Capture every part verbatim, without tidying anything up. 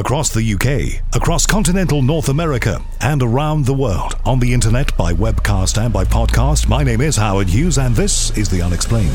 across the U K, across continental North America, and around the world, on the internet, by webcast and by podcast. My name is Howard Hughes, and this is The Unexplained.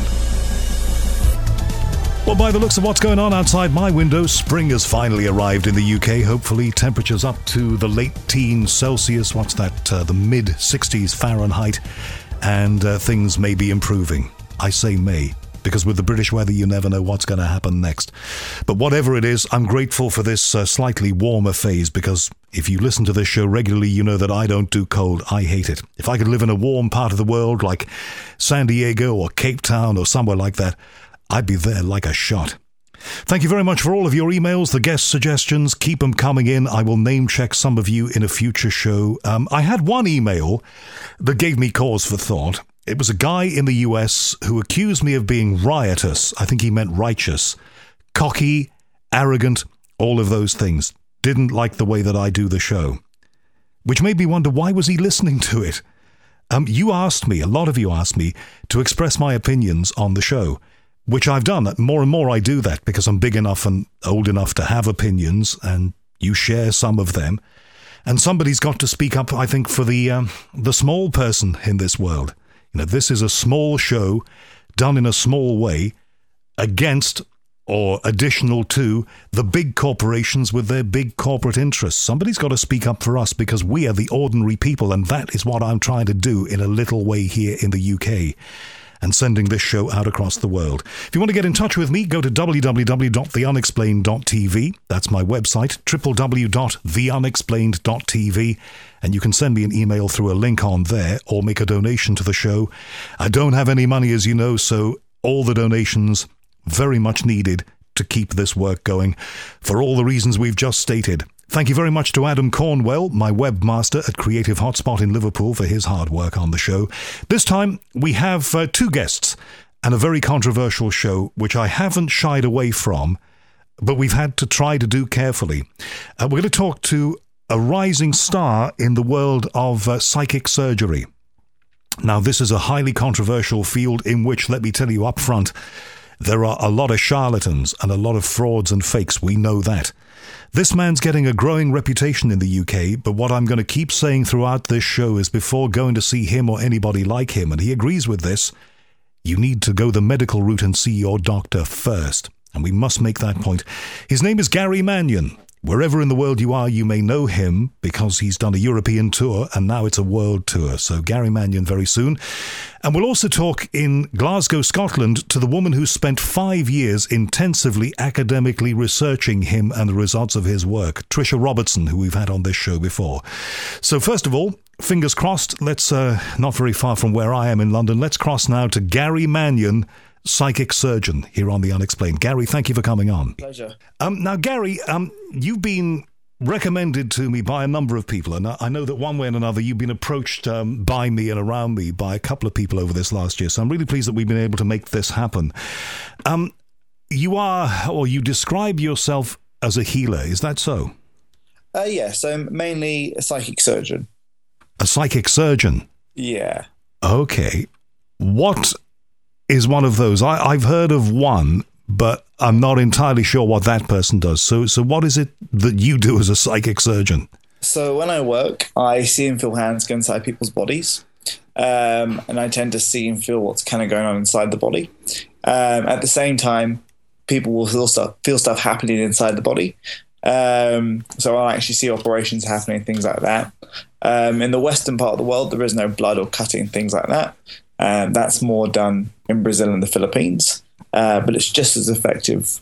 Well, by the looks of what's going on outside my window, spring has finally arrived in the U K. Hopefully, temperatures up to the late teens Celsius, what's that, uh, the mid sixties Fahrenheit, and uh, things may be improving. I say may, because with the British weather, you never know what's going to happen next. But whatever it is, I'm grateful for this uh, slightly warmer phase, because if you listen to this show regularly, you know that I don't do cold. I hate it. If I could live in a warm part of the world like San Diego or Cape Town or somewhere like that, I'd be there like a shot. Thank you very much for all of your emails, the guest suggestions. Keep them coming in. I will name check some of you in a future show. Um, I had one email that gave me cause for thought. It was a guy in the U S who accused me of being riotous. I think he meant righteous, cocky, arrogant, all of those things. Didn't like the way that I do the show. Which made me wonder, why was he listening to it? Um, you asked me, a lot of you asked me, to express my opinions on the show, which I've done. More and more I do that because I'm big enough and old enough to have opinions, and you share some of them. And somebody's got to speak up, I think, for the um, the small person in this world. You know, this is a small show done in a small way against or additional to the big corporations with their big corporate interests. Somebody's got to speak up for us because we are the ordinary people, and that is what I'm trying to do in a little way here in the U K. And sending this show out across the world. If you want to get in touch with me, go to w w w dot the unexplained dot t v. That's my website, w w w dot the unexplained dot t v. And you can send me an email through a link on there or make a donation to the show. I don't have any money, as you know, so all the donations very much needed to keep this work going for all the reasons we've just stated. Thank you very much to Adam Cornwell, my webmaster at Creative Hotspot in Liverpool, for his hard work on the show. This time, we have uh, two guests and a very controversial show, which I haven't shied away from, but we've had to try to do carefully. Uh, we're going to talk to a rising star in the world of uh, psychic surgery. Now, this is a highly controversial field in which, let me tell you up front, there are a lot of charlatans and a lot of frauds and fakes. We know that. This man's getting a growing reputation in the U K, but what I'm going to keep saying throughout this show is before going to see him or anybody like him, and he agrees with this, you need to go the medical route and see your doctor first. And we must make that point. His name is Gary Mannion. Wherever in the world you are, you may know him because he's done a European tour and now it's a world tour. So Gary Mannion very soon. And we'll also talk in Glasgow, Scotland, to the woman who spent five years intensively academically researching him and the results of his work, Tricia Robertson, who we've had on this show before. So first of all, fingers crossed, let's, uh, not very far from where I am in London, let's cross now to Gary Mannion, psychic surgeon, here on The Unexplained. Gary, thank you for coming on. Pleasure. Um, now, Gary, um, you've been recommended to me by a number of people, and I know that one way and another you've been approached um, by me and around me by a couple of people over this last year, so I'm really pleased that we've been able to make this happen. Um, you are, or you describe yourself as a healer, is that so? Uh, yes, I'm mainly a psychic surgeon. A psychic surgeon? Yeah. Okay. What is one of those? I, I've heard of one, but I'm not entirely sure what that person does. So, so what is it that you do as a psychic surgeon? So when I work, I see and feel hands go inside people's bodies. Um, and I tend to see and feel what's kind of going on inside the body. Um, at the same time, people will feel stuff, feel stuff happening inside the body. Um, so I'll actually see operations happening, things like that. Um, in the Western part of the world, there is no blood or cutting, things like that. Um, that's more done in Brazil and the Philippines, uh, but it's just as effective.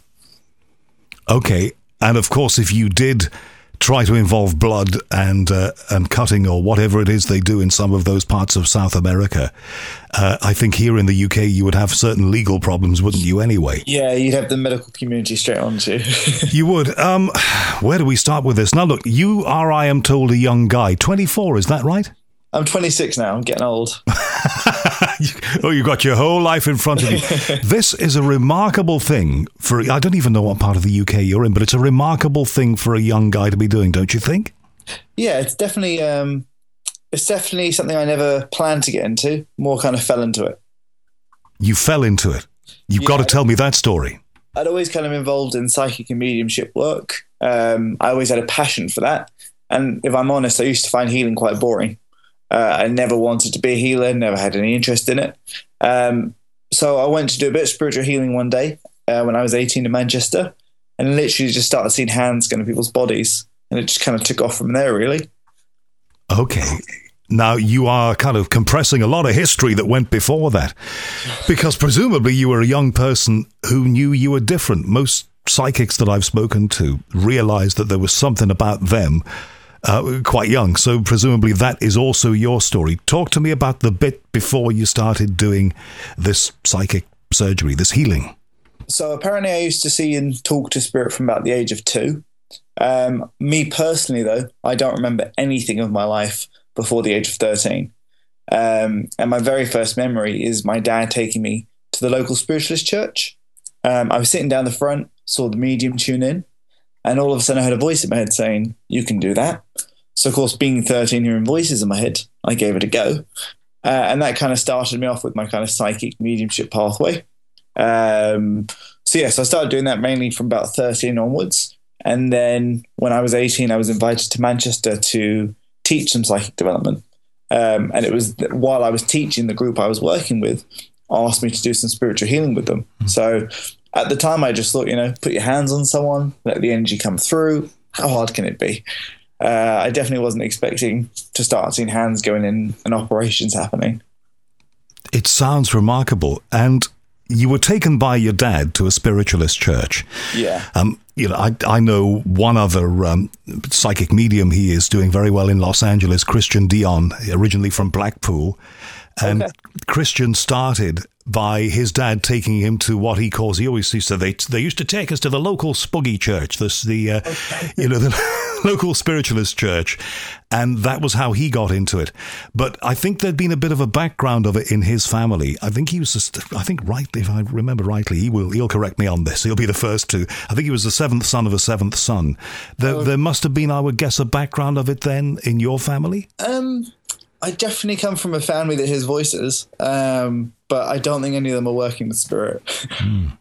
Okay, and of course, if you did try to involve blood and uh, and cutting or whatever it is they do in some of those parts of South America, uh, I think here in the U K you would have certain legal problems, wouldn't you, anyway? Yeah, you'd have the medical community straight on to you. You would. Um, where do we start with this? Now, look, you are, I am told, a young guy. twenty-four, is that right? I'm twenty-six now. I'm getting old. Oh, you've got your whole life in front of you. This is a remarkable thing for, I don't even know what part of the U K you're in, but it's a remarkable thing for a young guy to be doing, don't you think? Yeah, it's definitely, um, it's definitely something I never planned to get into, more kind of fell into it. You fell into it. You've Yeah. got to tell me that story. I'd always kind of involved in psychic and mediumship work. Um, I always had a passion for that. And if I'm honest, I used to find healing quite boring. Uh, I never wanted to be a healer, never had any interest in it. Um, so I went to do a bit of spiritual healing one day uh, when I was eighteen in Manchester, and literally just started seeing hands go into people's bodies. And it just kind of took off from there, really. Okay. Now, you are kind of compressing a lot of history that went before that, because presumably you were a young person who knew you were different. Most psychics that I've spoken to realized that there was something about them uh, quite young. So presumably that is also your story. Talk to me about the bit before you started doing this psychic surgery, this healing. So apparently I used to see and talk to spirit from about the age of two. Um, me personally, though, I don't remember anything of my life before the age of thirteen. Um, and my very first memory is my dad taking me to the local spiritualist church. Um, I was sitting down the front, saw the medium tune in, and all of a sudden I heard a voice in my head saying, "You can do that." So, of course, being thirteen, hearing voices in my head, I gave it a go. Uh, and that kind of started me off with my kind of psychic mediumship pathway. Um, so, yes, I started doing that mainly from about thirteen onwards. And then when I was eighteen, I was invited to Manchester to teach some psychic development. Um, and it was while I was teaching, the group I was working with asked me to do some spiritual healing with them. Mm. So at the time, I just thought, you know, put your hands on someone, let the energy come through. How hard can it be? Uh, I definitely wasn't expecting to start seeing hands going in and operations happening. It sounds remarkable. And you were taken by your dad to a spiritualist church. Yeah. Um, you know, I I know one other um, psychic medium. He is doing very well in Los Angeles, Christian Dion, originally from Blackpool. And okay. Christian started by his dad taking him to what he calls, he always used to, they, they used to take us to the local spuggy church, this, the, uh, okay. you know, the local spiritualist church. And that was how he got into it. But I think there'd been a bit of a background of it in his family. I think he was, just, I think rightly, if I remember rightly, he will, he'll correct me on this. He'll be the first to. I think he was the seventh son of a seventh son. There, oh. there must have been, I would guess, a background of it then in your family? Um... I definitely come from a family that hears voices, um, but I don't think any of them are working with spirit. Mm.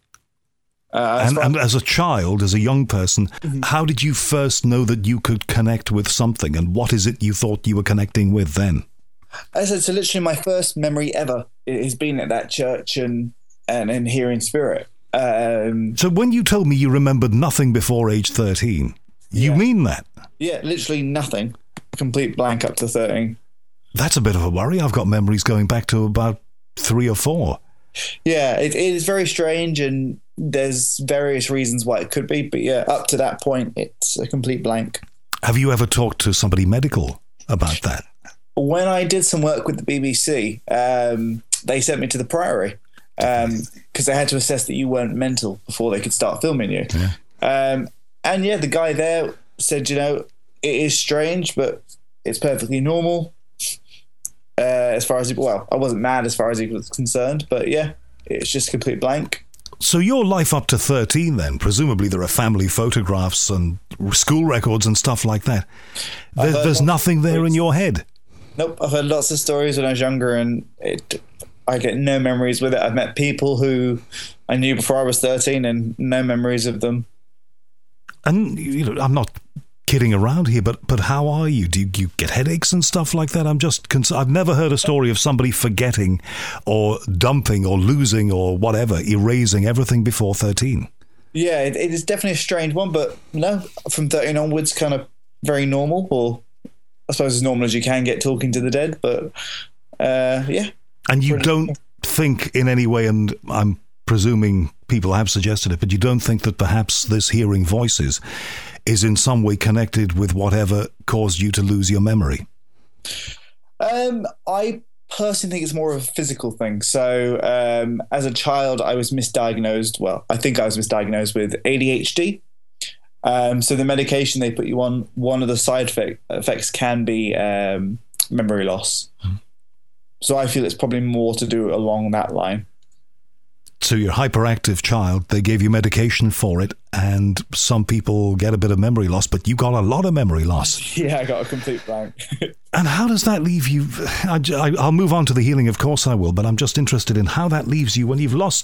uh, and, and as a child, as a young person, mm-hmm. how did you first know that you could connect with something, and what is it you thought you were connecting with then? I said, so literally my first memory ever is being at that church and, and, and hearing spirit. Um, so when you told me you remembered nothing before age thirteen, you yeah. mean that? Yeah, literally nothing. Complete blank up to thirteen. That's a bit of a worry. I've got memories going back to about three or four. Yeah, it, it is very strange, and there's various reasons why it could be. But yeah, up to that point, it's a complete blank. Have you ever talked to somebody medical about that? When I did some work with the B B C, um, they sent me to the Priory because um, they had to assess that you weren't mental before they could start filming you. Yeah. Um, and yeah, the guy there said, you know, it is strange, but it's perfectly normal. Uh, as far as he, well, I wasn't mad as far as he was concerned, but yeah, it's just complete blank. So your life up to thirteen then, presumably there are family photographs and school records and stuff like that. There, there's nothing there in your head? Nope, I've heard lots of stories when I was younger, and it, I get no memories with it. I've met people who I knew before I was thirteen and no memories of them. And you know, I'm not kidding around here, but but how are you? Do you, do you get headaches and stuff like that? I'm just concerned. I've never heard a story of somebody forgetting or dumping or losing or whatever, erasing everything before thirteen. Yeah, it, it is definitely a strange one, but no, from thirteen onwards, kind of very normal, or I suppose as normal as you can get talking to the dead, but uh, yeah. And you don't think in any way, and I'm presuming people have suggested it, but you don't think that perhaps this hearing voices is in some way connected with whatever caused you to lose your memory? Um, I personally think it's more of a physical thing. So um, as a child, I was misdiagnosed. Well, I think I was misdiagnosed with A D H D. Um, so the medication they put you on, one of the side effect, effects can be um, memory loss. Hmm. So I feel it's probably more to do along that line. So you're a hyperactive child, they gave you medication for it, and some people get a bit of memory loss, but you got a lot of memory loss. Yeah, I got a complete blank. And how does that leave you? I, I, I'll move on to the healing, of course I will, but I'm just interested in how that leaves you when you've lost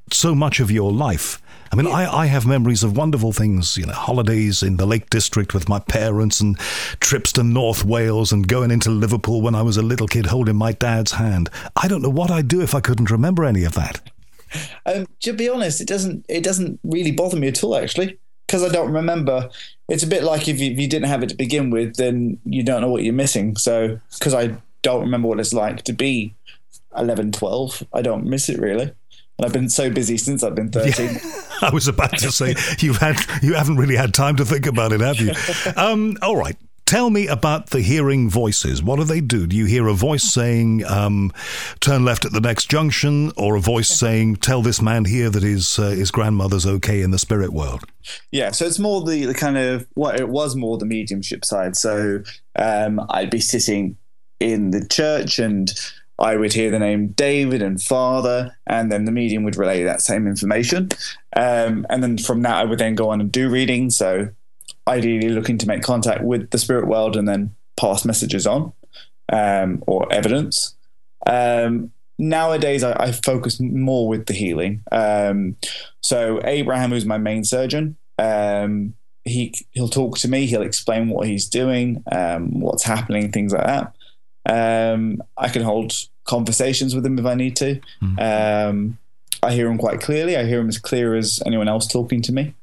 so much of your life. I mean, I, I have memories of wonderful things, you know, holidays in the Lake District with my parents and trips to North Wales and going into Liverpool when I was a little kid holding my dad's hand. I don't know what I'd do if I couldn't remember any of that. Um, to be honest, it doesn't it doesn't really bother me at all, actually, because I don't remember. It's a bit like if you, if you didn't have it to begin with, then you don't know what you're missing. So, because I don't remember what it's like to be eleven, twelve, I don't miss it really. And I've been so busy since I've been thirteen. Yeah, I was about to say, you've had, you haven't really had time to think about it, have you? Um, all right. Tell me about the hearing voices. What do they do? Do you hear a voice saying, um, turn left at the next junction, or a voice saying, tell this man here that his uh, his grandmother's okay in the spirit world? Yeah, so it's more the, the kind of, well, it was more the mediumship side. So um, I'd be sitting in the church and I would hear the name David and Father, and then the medium would relay that same information. Um, and then from that, I would then go on and do readings. So ideally looking to make contact with the spirit world and then pass messages on um, or evidence. Um, nowadays, I, I focus more with the healing. Um, so Abraham, who's my main surgeon, um, he, he'll talk to me. He'll explain what he's doing, um, what's happening, things like that. Um, I can hold conversations with him if I need to. Mm. Um, I hear him quite clearly. I hear him as clear as anyone else talking to me.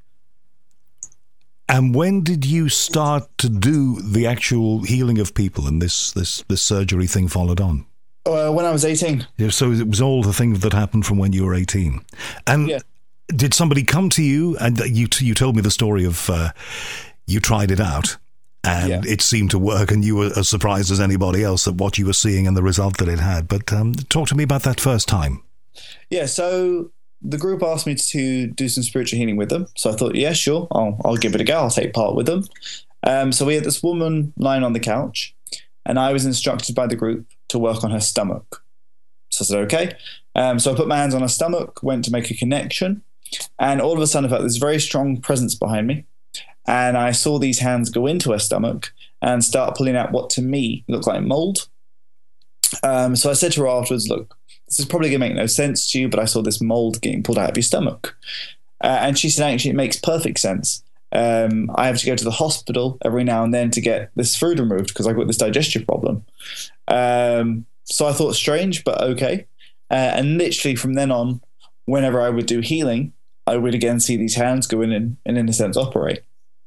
And when did you start to do the actual healing of people, and this this, this surgery thing followed on? Uh, when I was eighteen. Yeah, so it was all the things that happened from when you were eighteen. And yeah. Did somebody come to you, and you you told me the story of uh, you tried it out, and yeah. it seemed to work, and you were as surprised as anybody else at what you were seeing and the result that it had. But um, talk to me about that first time. Yeah, so the group asked me to do some spiritual healing with them. So I thought, yeah, sure, I'll, I'll give it a go. I'll take part with them. Um, so we had this woman lying on the couch, and I was instructed by the group to work on her stomach. So I said, okay. Um, so I put my hands on her stomach, went to make a connection, and all of a sudden I felt this very strong presence behind me. And I saw these hands go into her stomach and start pulling out what to me looked like mold. Um, so I said to her afterwards, look, this is probably going to make no sense to you, but I saw this mold getting pulled out of your stomach. Uh, and she said, actually, it makes perfect sense. Um, I have to go to the hospital every now and then to get this food removed because I've got this digestive problem. Um, so I thought strange, but okay. Uh, and literally from then on, whenever I would do healing, I would again see these hands go in and, and in a sense, operate.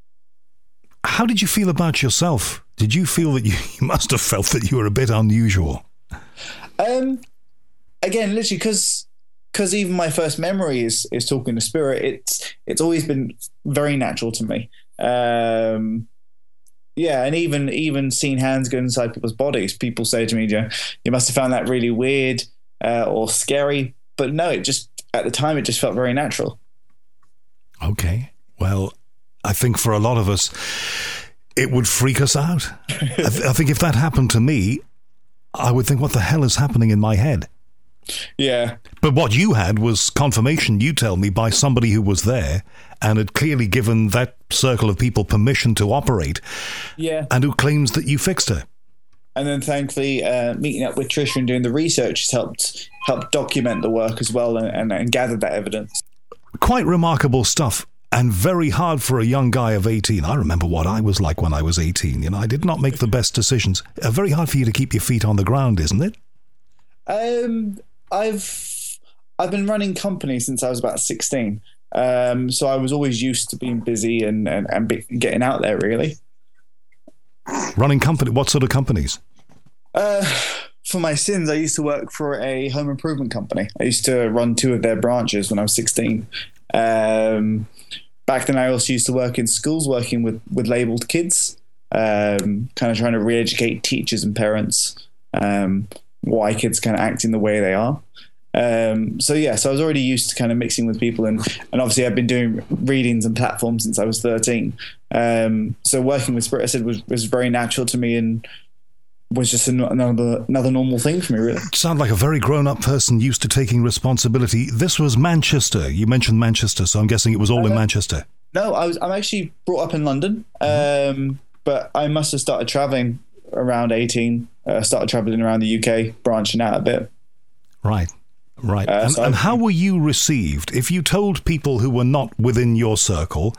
How did you feel about yourself? Did you feel that you, you must have felt that you were a bit unusual? Um, again, literally, because because even my first memory is is talking to spirit. It's it's always been very natural to me. Um, yeah, and even even seeing hands go inside people's bodies, people say to me, "You know, you must have found that really weird uh, or scary." But no, it just at the time it just felt very natural. Okay, well, I think for a lot of us, it would freak us out. I, th- I think if that happened to me, I would think, what the hell is happening in my head? Yeah. But what you had was confirmation, you tell me, by somebody who was there and had clearly given that circle of people permission to operate. Yeah. And who claims that you fixed her. And then thankfully, uh, meeting up with Trisha and doing the research has helped, helped document the work as well and, and, and gather that evidence. Quite remarkable stuff. And very hard for a young guy of eighteen. I remember what I was like when I was eighteen. You know, I did not make the best decisions. Uh, very hard for you to keep your feet on the ground, isn't it? Um, I've I've been running companies since I was about sixteen. Um, so I was always used to being busy and and, and be, getting out there. Really. Running company. What sort of companies? Uh, for my sins, I used to work for a home improvement company. I used to run two of their branches when I was sixteen. Um, back then I also used to work in schools working with, with labelled kids, um, kind of trying to re-educate teachers and parents um, why kids kind of act in the way they are. Um, so yeah, so I was already used to kind of mixing with people, and, and obviously I've been doing readings and platforms since I was thirteen. Um, so working with Spirit, I said, was, was very natural to me and was just another another normal thing for me, really. You sound like a very grown-up person used to taking responsibility. This was Manchester. You mentioned Manchester, so I'm guessing it was all uh, in Manchester. No, I was. I'm actually brought up in London, mm-hmm. um, but I must have started travelling around eighteen. Uh, started travelling around the U K, branching out a bit. Right. Right. Uh, and so and how were you received? If you told people who were not within your circle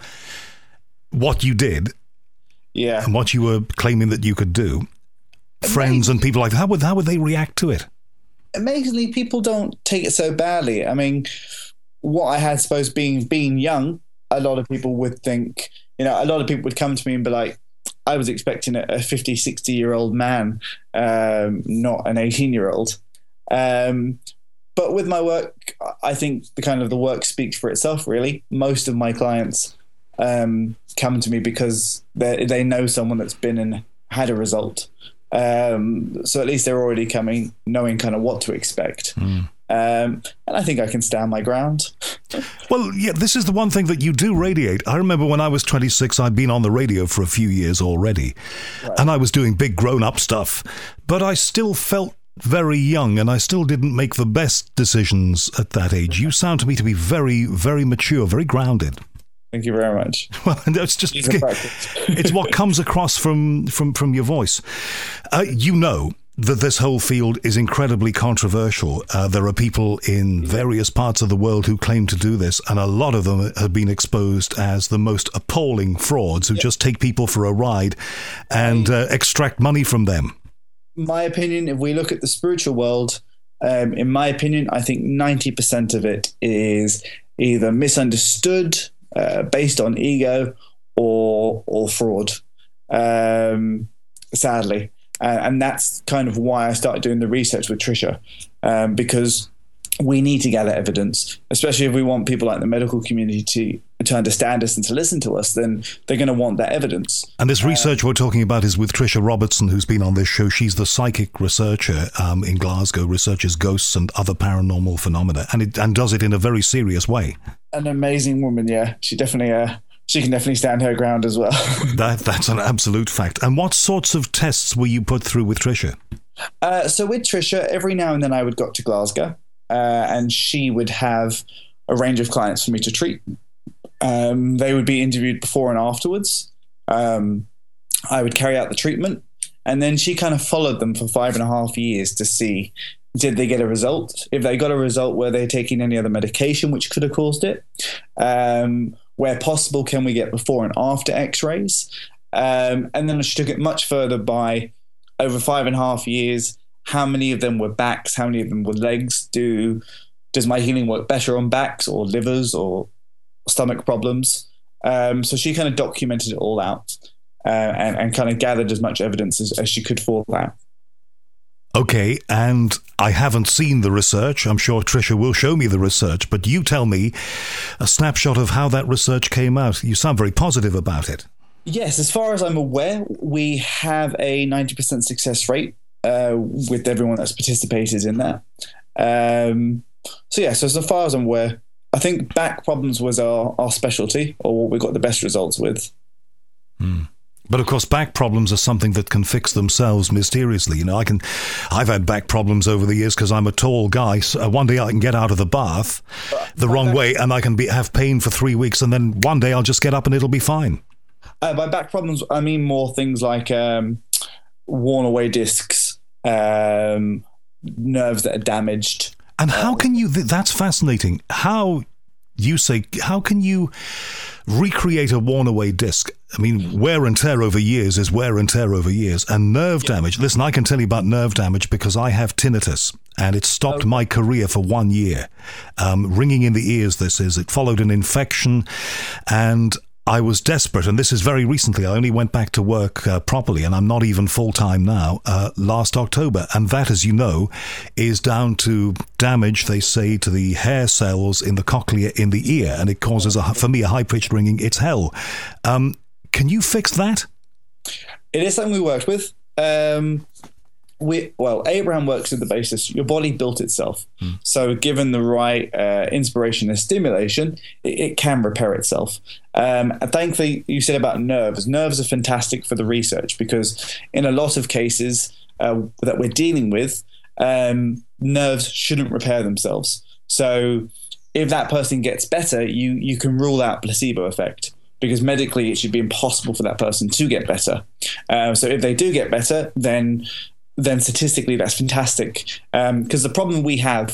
what you did yeah. and what you were claiming that you could do, friends and people like that, how would, how would they react to it? Amazingly, people don't take it so badly. I mean, what I had supposed being being young, a lot of people would think, you know, a lot of people would come to me and be like, I was expecting a fifty, sixty year old man, um, not an eighteen year old. Um, but with my work, I think the kind of the work speaks for itself, really. Most of my clients um, come to me because they they know someone that's been and had a result. Um, so at least they're already coming, knowing kind of what to expect. Mm. Um, and I think I can stand my ground. Well, yeah, this is the one thing that you do radiate. I remember when I was twenty-six, I'd been on the radio for a few years already, right. and I was doing big grown-up stuff, but I still felt very young, and I still didn't make the best decisions at that age. You sound to me to be very, very mature, very grounded. Thank you very much. Well, it's just it's what comes across from from from your voice. Uh, you know that this whole field is incredibly controversial. Uh, there are people in various parts of the world who claim to do this, and a lot of them have been exposed as the most appalling frauds who yep. just take people for a ride and uh, extract money from them. My opinion, if we look at the spiritual world, um, in my opinion, I think ninety percent of it is either misunderstood, uh, based on ego, or or fraud, um, sadly. Uh, and that's kind of why I started doing the research with Trisha, um, because we need to gather evidence, especially if we want people like the medical community to, to understand us and to listen to us, then they're going to want that evidence. And this research uh, we're talking about is with Trisha Robertson, who's been on this show. She's the psychic researcher um, in Glasgow, researches ghosts and other paranormal phenomena, and, it, and does it in a very serious way. An amazing woman, yeah. She definitely... Uh, She can definitely stand her ground as well. that That's an absolute fact. And what sorts of tests were you put through with Trisha? Uh, so with Trisha, every now and then I would go to Glasgow uh, and she would have a range of clients for me to treat. Um, they would be interviewed before and afterwards. Um, I would carry out the treatment, and then she kind of followed them for five and a half years to see, did they get a result? If they got a result, were they taking any other medication which could have caused it? Um Where possible, can we get before and after x-rays? Um, and then she took it much further by over five and a half years. How many of them were backs? How many of them were legs? Do Does my healing work better on backs or livers or stomach problems? Um, so she kind of documented it all out uh, and, and kind of gathered as much evidence as, as she could for that. Okay, and I haven't seen the research. I'm sure Trisha will show me the research, but you tell me a snapshot of how that research came out. You sound very positive about it. Yes, as far as I'm aware, we have a ninety percent success rate uh, with everyone that's participated in that. Um, so yeah, so as far as I'm aware, I think back problems was our, our specialty, or what we got the best results with. Hmm. But of course, back problems are something that can fix themselves mysteriously. You know, I can, I've had back problems over the years because I'm a tall guy. So one day I can get out of the bath the wrong way, and I can be have pain for three weeks, and then one day I'll just get up and it'll be fine. Uh, by back problems, I mean more things like um, worn away discs, um, nerves that are damaged. And how can you? That's fascinating. How you say? How can you recreate a worn away disc? I mean, wear and tear over years is wear and tear over years, and nerve yeah. damage. Listen, I can tell you about nerve damage because I have tinnitus, and it stopped oh. my career for one year. Um, ringing in the ears, this is. It followed an infection, and I was desperate, and this is very recently. I only went back to work uh, properly, and I'm not even full-time now, uh, last October. And that, as you know, is down to damage, they say, to the hair cells in the cochlea in the ear, and it causes, a, for me, a high-pitched ringing. It's hell. Um, can you fix that? It is something we worked with. Um, we well, Abraham works with the basis. Your body built itself. Mm. So given the right uh, inspiration and stimulation, it, it can repair itself. Um, and thankfully, you said about nerves. Nerves are fantastic for the research because in a lot of cases uh, that we're dealing with, um, nerves shouldn't repair themselves. So if that person gets better, you you can rule out placebo effect, because medically it should be impossible for that person to get better. Uh, so if they do get better, then then statistically that's fantastic. Because um, the problem we have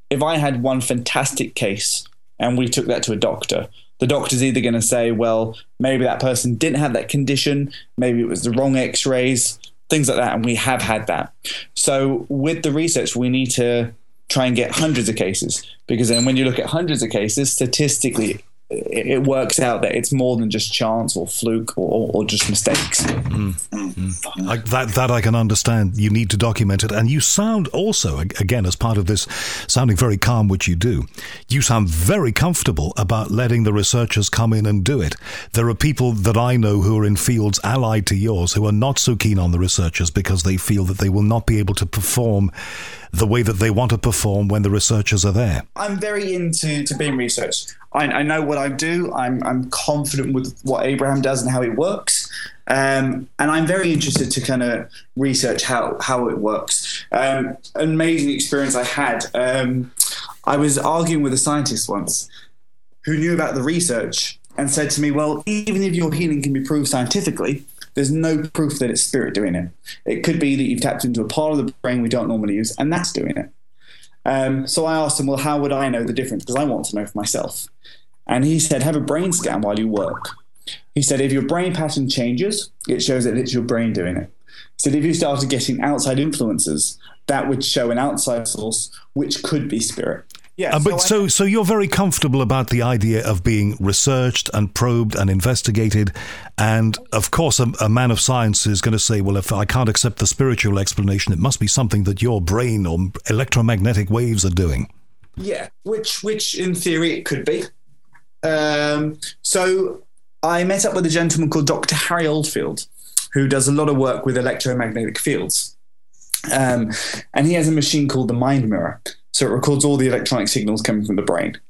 if I had one fantastic case and we took that to a doctor, the doctor's either going to say, well, maybe that person didn't have that condition, maybe it was the wrong x-rays, things like that, and we have had that. So with the research, we need to try and get hundreds of cases, because then when you look at hundreds of cases, statistically, it works out that it's more than just chance or fluke or, or just mistakes. Mm. Mm. I, that that I can understand. You need to document it. And you sound also, again, as part of this, sounding very calm, which you do, you sound very comfortable about letting the researchers come in and do it. There are people that I know who are in fields allied to yours who are not so keen on the researchers because they feel that they will not be able to perform the way that they want to perform when the researchers are there. I'm very into to being researched. I, I know what I do. I'm, I'm confident with what Abraham does and how it works. Um, and I'm very interested to kind of research how, how it works. Um, an amazing experience I had. Um, I was arguing with a scientist once who knew about the research and said to me, well, even if your healing can be proved scientifically, there's no proof that it's spirit doing it. It could be that you've tapped into a part of the brain we don't normally use, and that's doing it. Um, so I asked him, well, how would I know the difference? Because I want to know for myself. And he said, have a brain scan while you work. He said, if your brain pattern changes, it shows that it's your brain doing it. He said, if you started getting outside influences, that would show an outside source, which could be spirit. Yeah, uh, but so, so, so you're very comfortable about the idea of being researched and probed and investigated. And of course, a, a man of science is going to say, well, if I can't accept the spiritual explanation, it must be something that your brain or electromagnetic waves are doing. Yeah, which, which in theory it could be. Um, so I met up with a gentleman called Doctor Harry Oldfield, who does a lot of work with electromagnetic fields. Um, and he has a machine called the Mind Mirror. So it records all the electronic signals coming from the brain.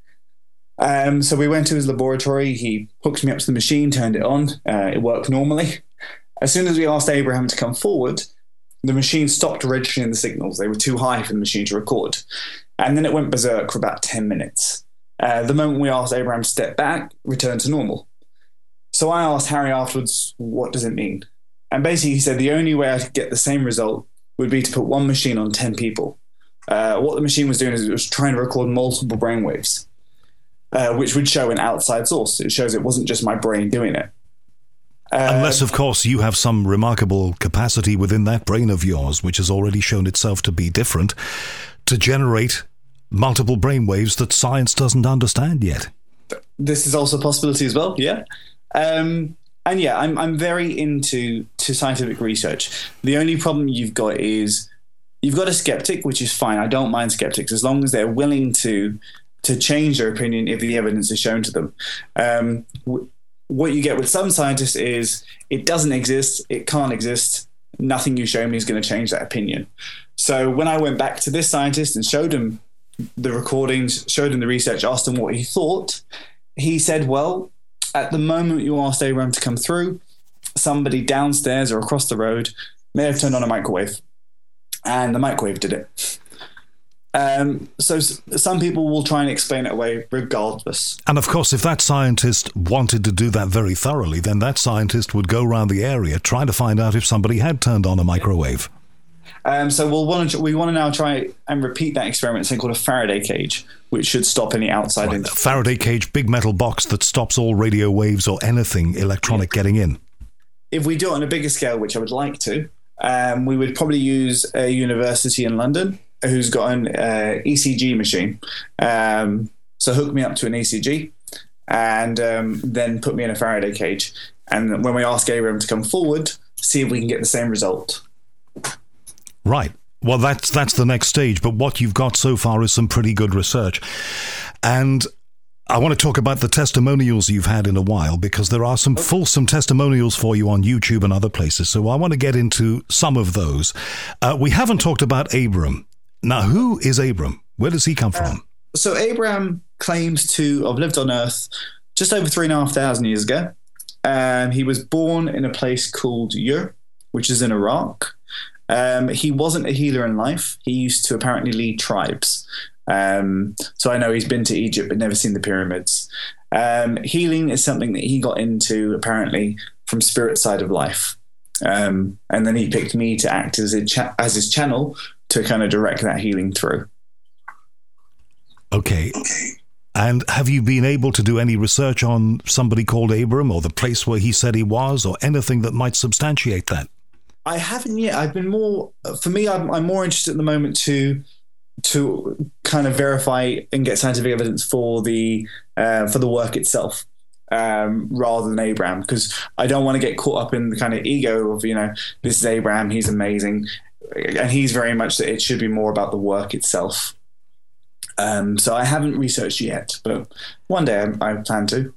Um, so we went to his laboratory. He hooked me up to the machine, turned it on. Uh, it worked normally. As soon as we asked Abraham to come forward, the machine stopped registering the signals. They were too high for the machine to record. And then it went berserk for about ten minutes. Uh, the moment we asked Abraham to step back, returned to normal. So I asked Harry afterwards, what does it mean? And basically he said the only way I could get the same result would be to put one machine on ten people. Uh, what the machine was doing is it was trying to record multiple brainwaves, uh, which would show an outside source. It shows it wasn't just my brain doing it. Um, Unless, of course, you have some remarkable capacity within that brain of yours, which has already shown itself to be different, to generate multiple brainwaves that science doesn't understand yet. This is also a possibility as well, yeah. Um, and yeah, I'm I'm very into to scientific research. The only problem you've got is you've got a skeptic, which is fine. I don't mind skeptics as long as they're willing to to change their opinion if the evidence is shown to them. Um, w- what you get with some scientists is it doesn't exist, it can't exist, nothing you show me is going to change that opinion. So when I went back to this scientist and showed him the recordings, showed him the research, asked him what he thought, he said, well, at the moment you asked Abraham to come through, somebody downstairs or across the road may have turned on a microwave, and the microwave did it. Um, so s- some people will try and explain it away regardless. And of course, if that scientist wanted to do that very thoroughly, then that scientist would go around the area trying to find out if somebody had turned on a microwave. Um, so we'll want to, we want to now try and repeat that experiment, something called a Faraday cage, which should stop any outside. Right, Faraday cage, big metal box that stops all radio waves or anything electronic yeah. getting in. If we do it on a bigger scale, which I would like to, um, we would probably use a university in London who's got an uh, E C G machine. Um, so hook me up to an E C G and um, then put me in a Faraday cage. And when we ask Abraham to come forward, see if we can get the same result. Right. Well, that's that's the next stage. But what you've got so far is some pretty good research. And I want to talk about the testimonials you've had in a while, because there are some okay. fulsome testimonials for you on YouTube and other places. So I want to get into some of those. Uh, we haven't talked about Abram. Now, who is Abram? Where does he come from? Uh, so Abraham claims to have lived on Earth just over three and a half thousand years ago. Um, he was born in a place called Ur, which is in Iraq. Um, he wasn't a healer in life. He used to apparently lead tribes. Um, so I know he's been to Egypt but never seen the pyramids. Um, healing is something that he got into apparently from spirit side of life. Um, and then he picked me to act as, a cha- as his channel to kind of direct that healing through. Okay. And have you been able to do any research on somebody called Abram or the place where he said he was or anything that might substantiate that? I haven't yet. I've been more, for me, I'm, I'm more interested at the moment to to kind of verify and get scientific evidence for the uh, for the work itself. Um, rather than Abraham, because I don't want to get caught up in the kind of ego of, you know, this is Abraham, he's amazing, and he's very much that it should be more about the work itself. Um, so I haven't researched yet, but one day I, I plan to.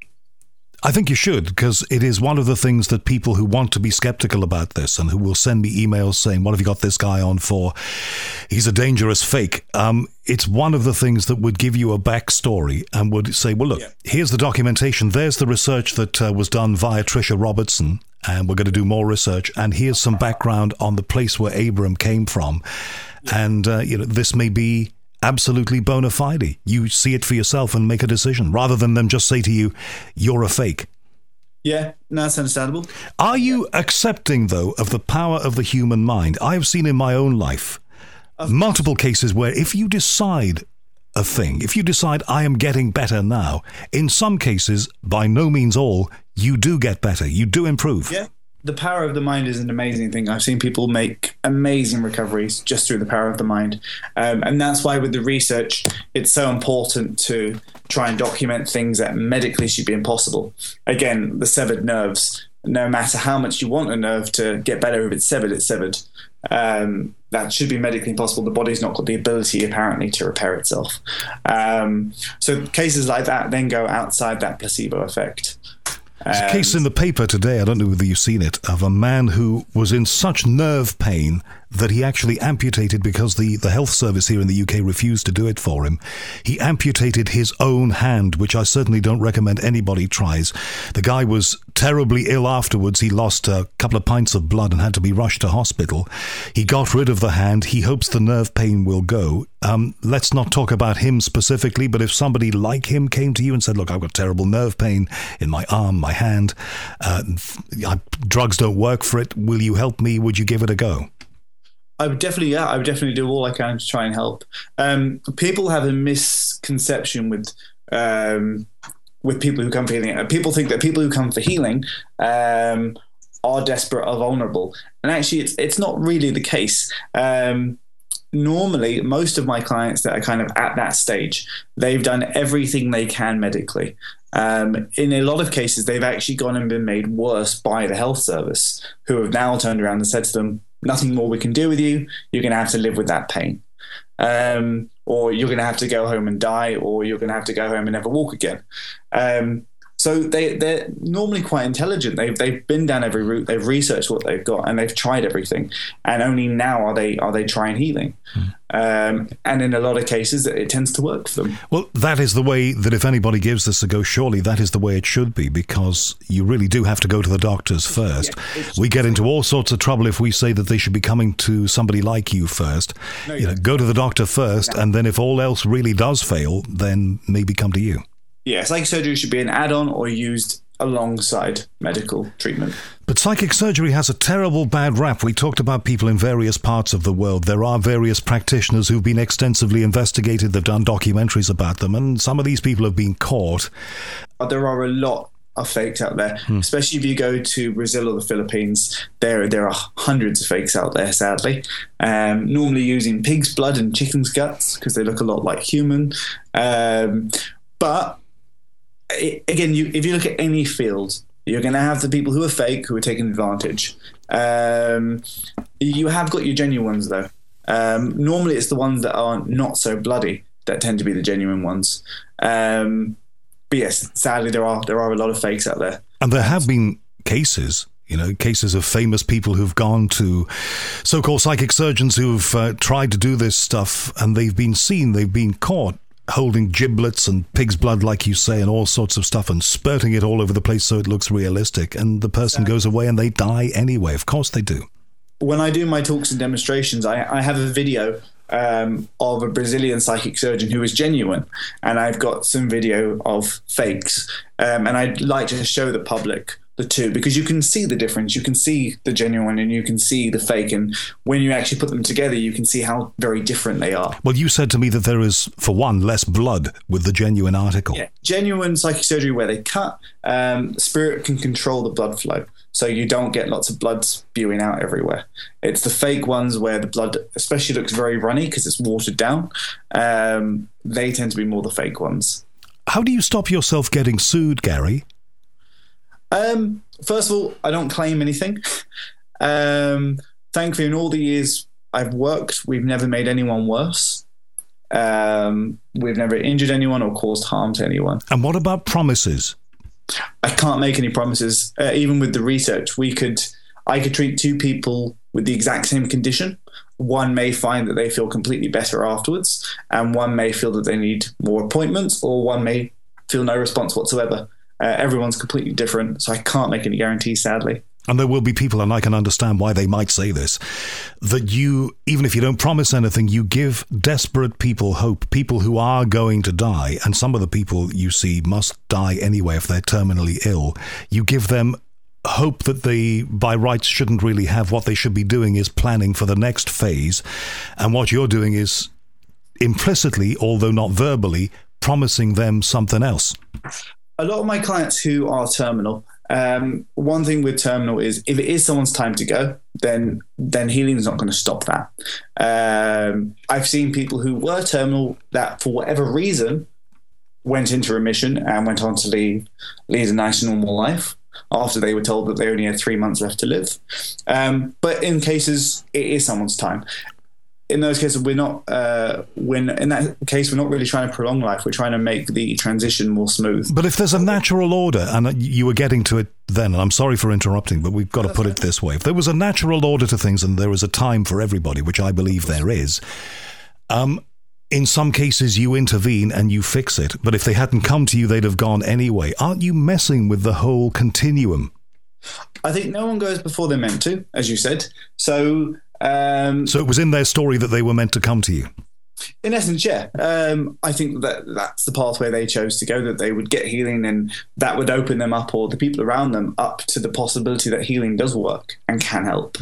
I think you should, because it is one of the things that people who want to be skeptical about this and who will send me emails saying, what have you got this guy on for? He's a dangerous fake. Um, it's one of the things that would give you a backstory and would say, well, look, yeah. here's the documentation. There's the research that uh, was done via Tricia Robertson, and we're going to do more research. And here's some background on the place where Abram came from. Yeah. And, uh, you know, this may be absolutely bona fide. You see it for yourself and make a decision rather than them just say to you, you're a fake. Yeah, no, that's understandable. Are you accepting, though, of the power of the human mind? I have seen in my own life of multiple cases where if you decide a thing, if you decide I am getting better now, in some cases, by no means all, you do get better. You do improve. Yeah. The power of the mind is an amazing thing. I've seen people make amazing recoveries just through the power of the mind. Um, and that's why with the research, it's so important to try and document things that medically should be impossible. Again, the severed nerves, no matter how much you want a nerve to get better, if it's severed, it's severed. Um, that should be medically impossible. The body's not got the ability, apparently, to repair itself. Um, so cases like that then go outside that placebo effect. There's a case in the paper today, I don't know whether you've seen it, of a man who was in such nerve pain that he actually amputated because the, the health service here in the U K refused to do it for him. He amputated his own hand, which I certainly don't recommend anybody tries. The guy was terribly ill afterwards. He lost a couple of pints of blood and had to be rushed to hospital. He got rid of the hand. He hopes the nerve pain will go. Um, let's not talk about him specifically, but if somebody like him came to you and said, look, I've got terrible nerve pain in my arm, my hand, uh, drugs don't work for it, will you help me? Would you give it a go? I would definitely, yeah, I would definitely do all I can to try and help. Um, people have a misconception with um, with people who come for healing. People think that people who come for healing um, are desperate or vulnerable, and actually, it's it's not really the case. Um, normally, most of my clients that are kind of at that stage, they've done everything they can medically. Um, in a lot of cases, they've actually gone and been made worse by the health service, who have now turned around and said to them, nothing more we can do with you. You're going to have to live with that pain. Um, or you're going to have to go home and die, or you're going to have to go home and never walk again. Um, so they, they're normally quite intelligent. They've, they've been down every route. They've researched what they've got, and they've tried everything. And only now are they are they trying healing. Mm. Um, and in a lot of cases, it tends to work for them. Well, that is the way that if anybody gives this a go, surely that is the way it should be, because you really do have to go to the doctors first. Yeah, we get into all sorts of trouble if we say that they should be coming to somebody like you first. No, you know, go to the doctor first, no. and then if all else really does fail, then maybe come to you. Yeah, psychic surgery should be an add-on or used alongside medical treatment. But psychic surgery has a terrible bad rap. We talked about people in various parts of the world. There are various practitioners who've been extensively investigated. They've done documentaries about them, and some of these people have been caught. There are a lot of fakes out there, hmm. especially if you go to Brazil or the Philippines. There, there are hundreds of fakes out there, sadly. Um, normally using pig's blood and chicken's guts because they look a lot like human. Um, but it, again, you, if you look at any field, you're going to have the people who are fake, who are taking advantage. Um, you have got your genuine ones, though. Um, normally, it's the ones that are not so bloody that tend to be the genuine ones. Um, but yes, sadly, there are there are a lot of fakes out there. And there have been cases, you know, cases of famous people who've gone to so-called psychic surgeons who've uh, tried to do this stuff, and they've been seen, they've been caught holding giblets and pig's blood, like you say, and all sorts of stuff, and spurting it all over the place so it looks realistic, and the person exactly. goes away and they die anyway. Of course they do. When I do my talks and demonstrations, I, I have a video um, of a Brazilian psychic surgeon who is genuine, and I've got some video of fakes, um, and I'd like to show the public the two, because you can see the difference. You can see the genuine and you can see the fake. And when you actually put them together, you can see how very different they are. Well, you said to me that there is, for one, less blood with the genuine article. Yeah. Genuine psychic surgery where they cut, um, spirit can control the blood flow. So you don't get lots of blood spewing out everywhere. It's the fake ones where the blood especially looks very runny because it's watered down. Um, they tend to be more the fake ones. How do you stop yourself getting sued, Gary? Um, first of all, I don't claim anything. Um, thankfully, in all the years I've worked, we've never made anyone worse. Um, we've never injured anyone or caused harm to anyone. And what about promises? I can't make any promises. Uh, even with the research, we could, I could treat two people with the exact same condition. One may find that they feel completely better afterwards, and one may feel that they need more appointments, or one may feel no response whatsoever. Uh, everyone's completely different, so I can't make any guarantees, sadly. And there will be people, and I can understand why they might say this, that you, even if you don't promise anything, you give desperate people hope, people who are going to die, and some of the people you see must die anyway if they're terminally ill. You give them hope that they, by rights, shouldn't really have. What they should be doing is planning for the next phase, and what you're doing is implicitly, although not verbally, promising them something else. A lot of my clients who are terminal, um, one thing with terminal is if it is someone's time to go, then then healing is not going to stop that. Um, I've seen people who were terminal that for whatever reason went into remission and went on to lead, lead a nice normal life after they were told that they only had three months left to live. Um, but in cases, it is someone's time. In those cases, we're not. Uh, when in that case, we're not really trying to prolong life. We're trying to make the transition more smooth. But if there's a natural order, and you were getting to it then, and I'm sorry for interrupting, but we've got to put it this way: if there was a natural order to things, and there was a time for everybody, which I believe there is, um, in some cases you intervene and you fix it. But if they hadn't come to you, they'd have gone anyway. Aren't you messing with the whole continuum? I think no one goes before they're meant to, as you said. So. Um, so it was in their story that they were meant to come to you? In essence, yeah. Um, I think that that's the pathway they chose to go, that they would get healing and that would open them up, or the people around them, up to the possibility that healing does work and can help.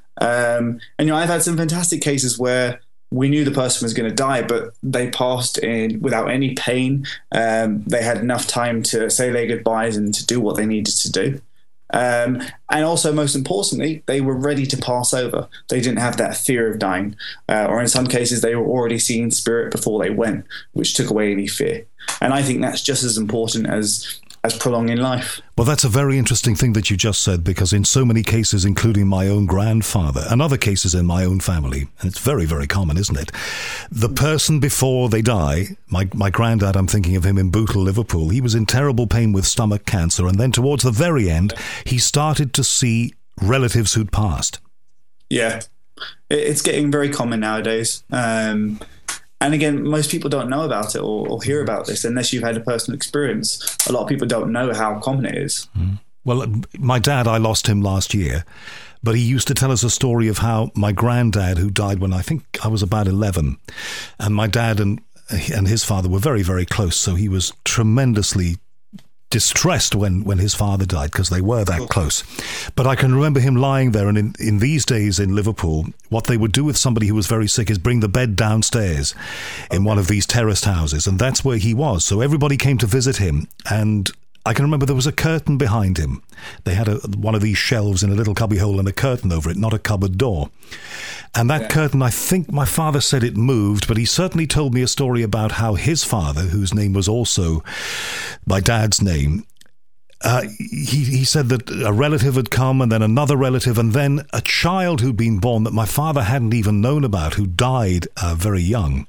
Um, and, you know, I've had some fantastic cases where we knew the person was going to die, but they passed in without any pain. Um, they had enough time to say their goodbyes and to do what they needed to do. Um, and also, most importantly, they were ready to pass over. They didn't have that fear of dying. Uh, or in some cases, they were already seeing spirit before they went, which took away any fear. And I think that's just as important as as prolonging life. Well, that's a very interesting thing that you just said, because in so many cases, including my own grandfather and other cases in my own family, and it's very, very common, isn't it? The person before they die, my, my granddad, I'm thinking of him in Bootle, Liverpool, he was in terrible pain with stomach cancer, and then towards the very end, he started to see relatives who'd passed. Yeah, it's getting very common nowadays. Um And again, most people don't know about it or, or hear about this unless you've had a personal experience. A lot of people don't know how common it is. Mm. Well, my dad, I lost him last year, but he used to tell us a story of how my granddad, who died when I think I was about eleven, and my dad and and his father were very, very close. So he was tremendously distressed when, when his father died, because they were that close. But I can remember him lying there, and in, in these days in Liverpool, what they would do with somebody who was very sick is bring the bed downstairs in one of these terraced houses, and that's where he was. So everybody came to visit him, and I can remember there was a curtain behind him. They had a, one of these shelves in a little cubbyhole and a curtain over it, not a cupboard door. And that yeah. curtain, I think my father said it moved, but he certainly told me a story about how his father, whose name was also my dad's name, uh, he, he said that a relative had come, and then another relative, and then a child who'd been born that my father hadn't even known about, who died uh, very young.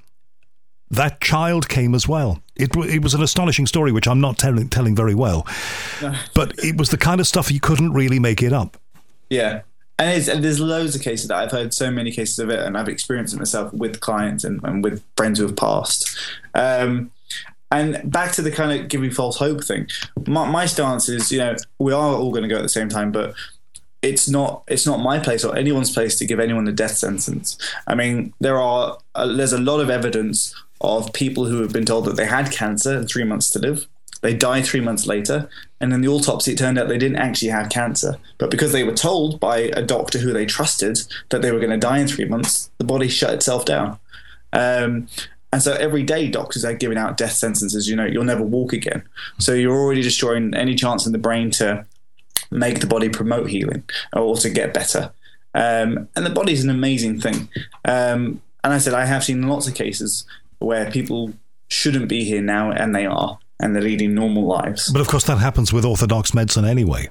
That child came as well. It, it was an astonishing story, which I'm not telling, telling very well. No. But it was the kind of stuff you couldn't really make it up. Yeah. And, it's, and there's loads of cases that I've heard, so many cases of it, and I've experienced it myself with clients and, and with friends who have passed. Um, and back to the kind of giving false hope thing, my, my stance is, you know, we are all going to go at the same time, but it's not it's not my place or anyone's place to give anyone a death sentence. I mean, there are uh, there's a lot of evidence of people who have been told that they had cancer and three months to live, They died three months later, and in the autopsy, it turned out they didn't actually have cancer. But because they were told by a doctor who they trusted that they were going to die in three months, the body shut itself down. Um, and so every day, doctors are giving out death sentences. You know, you'll never walk again. So you're already destroying any chance in the brain to make the body promote healing or to get better. Um, and the body is an amazing thing. Um, and I said, I have seen lots of cases where people shouldn't be here now, and they are, and they're leading normal lives. But of course, that happens with orthodox medicine anyway.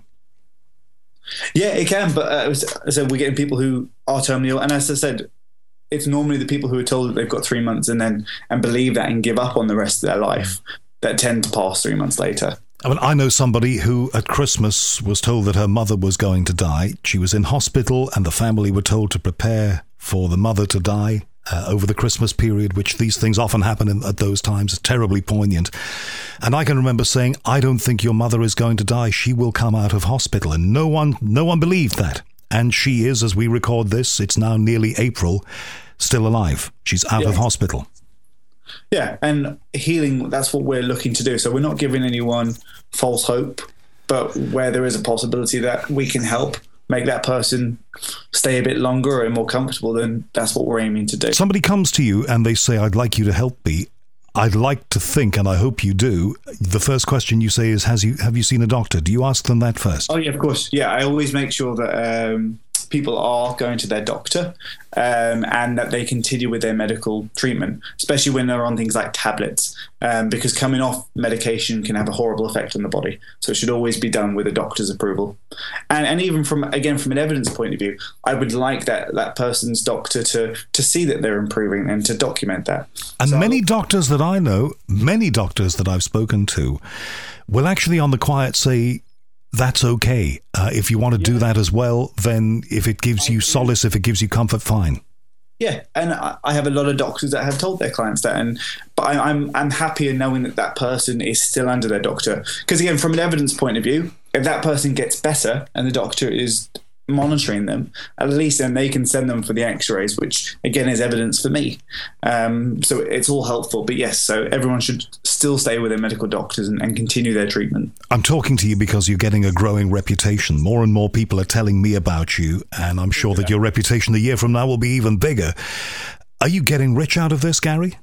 Yeah, it can. But uh, as I said, we're getting people who are terminally ill. And as I said, it's normally the people who are told that they've got three months and then and believe that and give up on the rest of their life that tend to pass three months later. I mean, I know somebody who at Christmas was told that her mother was going to die. She was in hospital and the family were told to prepare for the mother to die uh, over the Christmas period, which these things often happen in, at those times. It's terribly poignant. And I can remember saying, I don't think your mother is going to die. She will come out of hospital. And no one, no one believed that. And she is, as we record this, it's now nearly April, still alive. She's out yeah. of hospital. Yeah, and healing, that's what we're looking to do. So we're not giving anyone false hope, but where there is a possibility that we can help make that person stay a bit longer and more comfortable, then that's what we're aiming to do. Somebody comes to you and they say, I'd like you to help me. I'd like to think, and I hope you do, the first question you say is, Has you have you seen a doctor? Do you ask them that first? Oh, yeah, of course. Yeah, I always make sure that um, people are going to their doctor um, and that they continue with their medical treatment, especially when they're on things like tablets, um, because coming off medication can have a horrible effect on the body. So it should always be done with a doctor's approval. And, and even from, again, from an evidence point of view, I would like that, that person's doctor to, to see that they're improving and to document that. And so, many doctors that I know, many doctors that I've spoken to, will actually on the quiet say, that's okay. Uh, if you want to yeah. do that as well, then if it gives you solace, if it gives you comfort, fine. Yeah, and I have a lot of doctors that have told their clients that, and but I, I'm I'm happier knowing that that person is still under their doctor. Because again, from an evidence point of view, if that person gets better and the doctor is monitoring them, at least then they can send them for the x-rays, which again is evidence for me. Um, so it's all helpful. But yes, so everyone should still stay with their medical doctors and, and continue their treatment. I'm talking to you because you're getting a growing reputation. More and more people are telling me about you, and I'm sure yeah. that your reputation a year from now will be even bigger. Are you getting rich out of this, Gary?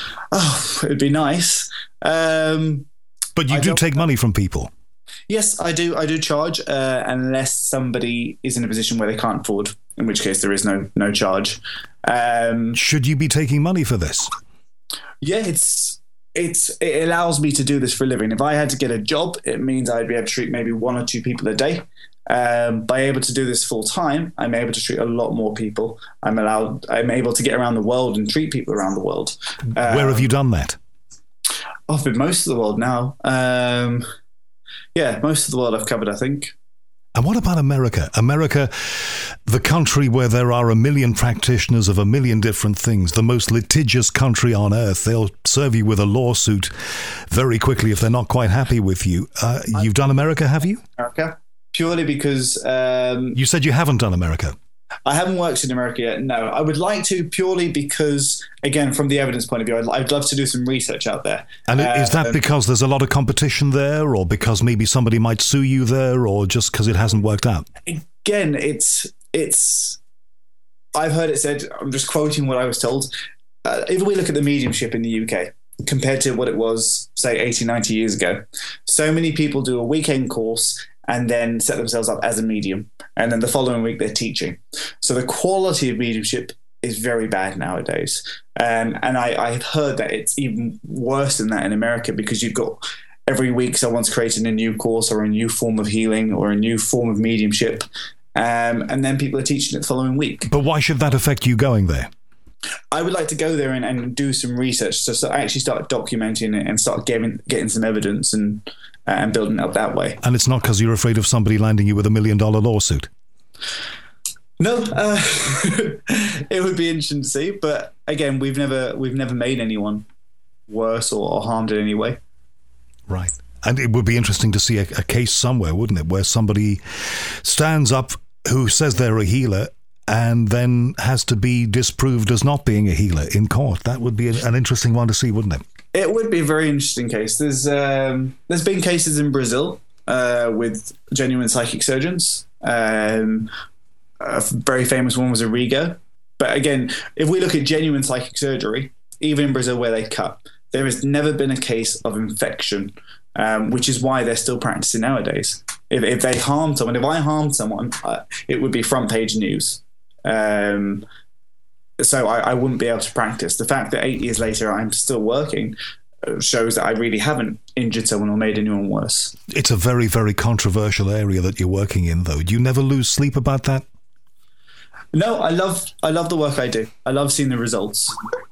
Oh, it'd be nice. Um, but you I do take money from people. Yes, I do. I do charge uh, unless somebody is in a position where they can't afford, in which case there is no no charge. Um, Should you be taking money for this? Yeah, it's it's it allows me to do this for a living. If I had to get a job, it means I'd be able to treat maybe one or two people a day. Um, by able to do this full time, I'm able to treat a lot more people. I'm allowed. I'm able to get around the world and treat people around the world. Um, Where have you done that? I've been most of the world now. Um, Yeah, most of the world I've covered, I think. And what about America? America, the country where there are a million practitioners of a million different things, the most litigious country on earth. They'll serve you with a lawsuit very quickly if they're not quite happy with you. Uh, you've done America, have you? America, purely because... Um, you said you haven't done America. I haven't worked in America yet, no. I would like to purely because, again, from the evidence point of view, I'd, I'd love to do some research out there. And uh, is that because there's a lot of competition there, or because maybe somebody might sue you there, or just because it hasn't worked out? Again, it's... it's. I've heard it said, I'm just quoting what I was told, uh, if we look at the mediumship in the U K, compared to what it was, say, eighty, ninety years ago, so many people do a weekend course and then set themselves up as a medium. And then the following week, they're teaching. So the quality of mediumship is very bad nowadays. Um, and I, I've heard that it's even worse than that in America, because you've got every week someone's creating a new course or a new form of healing or a new form of mediumship. Um, and then people are teaching it the following week. But why should that affect you going there? I would like to go there and, and do some research to so actually start documenting it and start getting, getting some evidence and and building it up that way. And it's not because you're afraid of somebody landing you with a million dollar lawsuit? No, uh, it would be interesting to see. But again, we've never we've never made anyone worse or, or harmed in any way. Right. And it would be interesting to see a, a case somewhere, wouldn't it, where somebody stands up who says they're a healer and then has to be disproved as not being a healer in court. That would be an interesting one to see, wouldn't it? It would be a very interesting case. There's um, there's been cases in Brazil uh, with genuine psychic surgeons. Um, a very famous one was Arrigo. But again, if we look at genuine psychic surgery, even in Brazil where they cut, there has never been a case of infection, um, which is why they're still practicing nowadays. If, if they harm someone, if I harmed someone, uh, it would be front page news. Um, so I, I wouldn't be able to practice. The fact that eight years later I'm still working shows that I really haven't injured someone or made anyone worse. It's a very, very controversial area that you're working in, though. Do you never lose sleep about that? No, I love I love the work I do. I love seeing the results.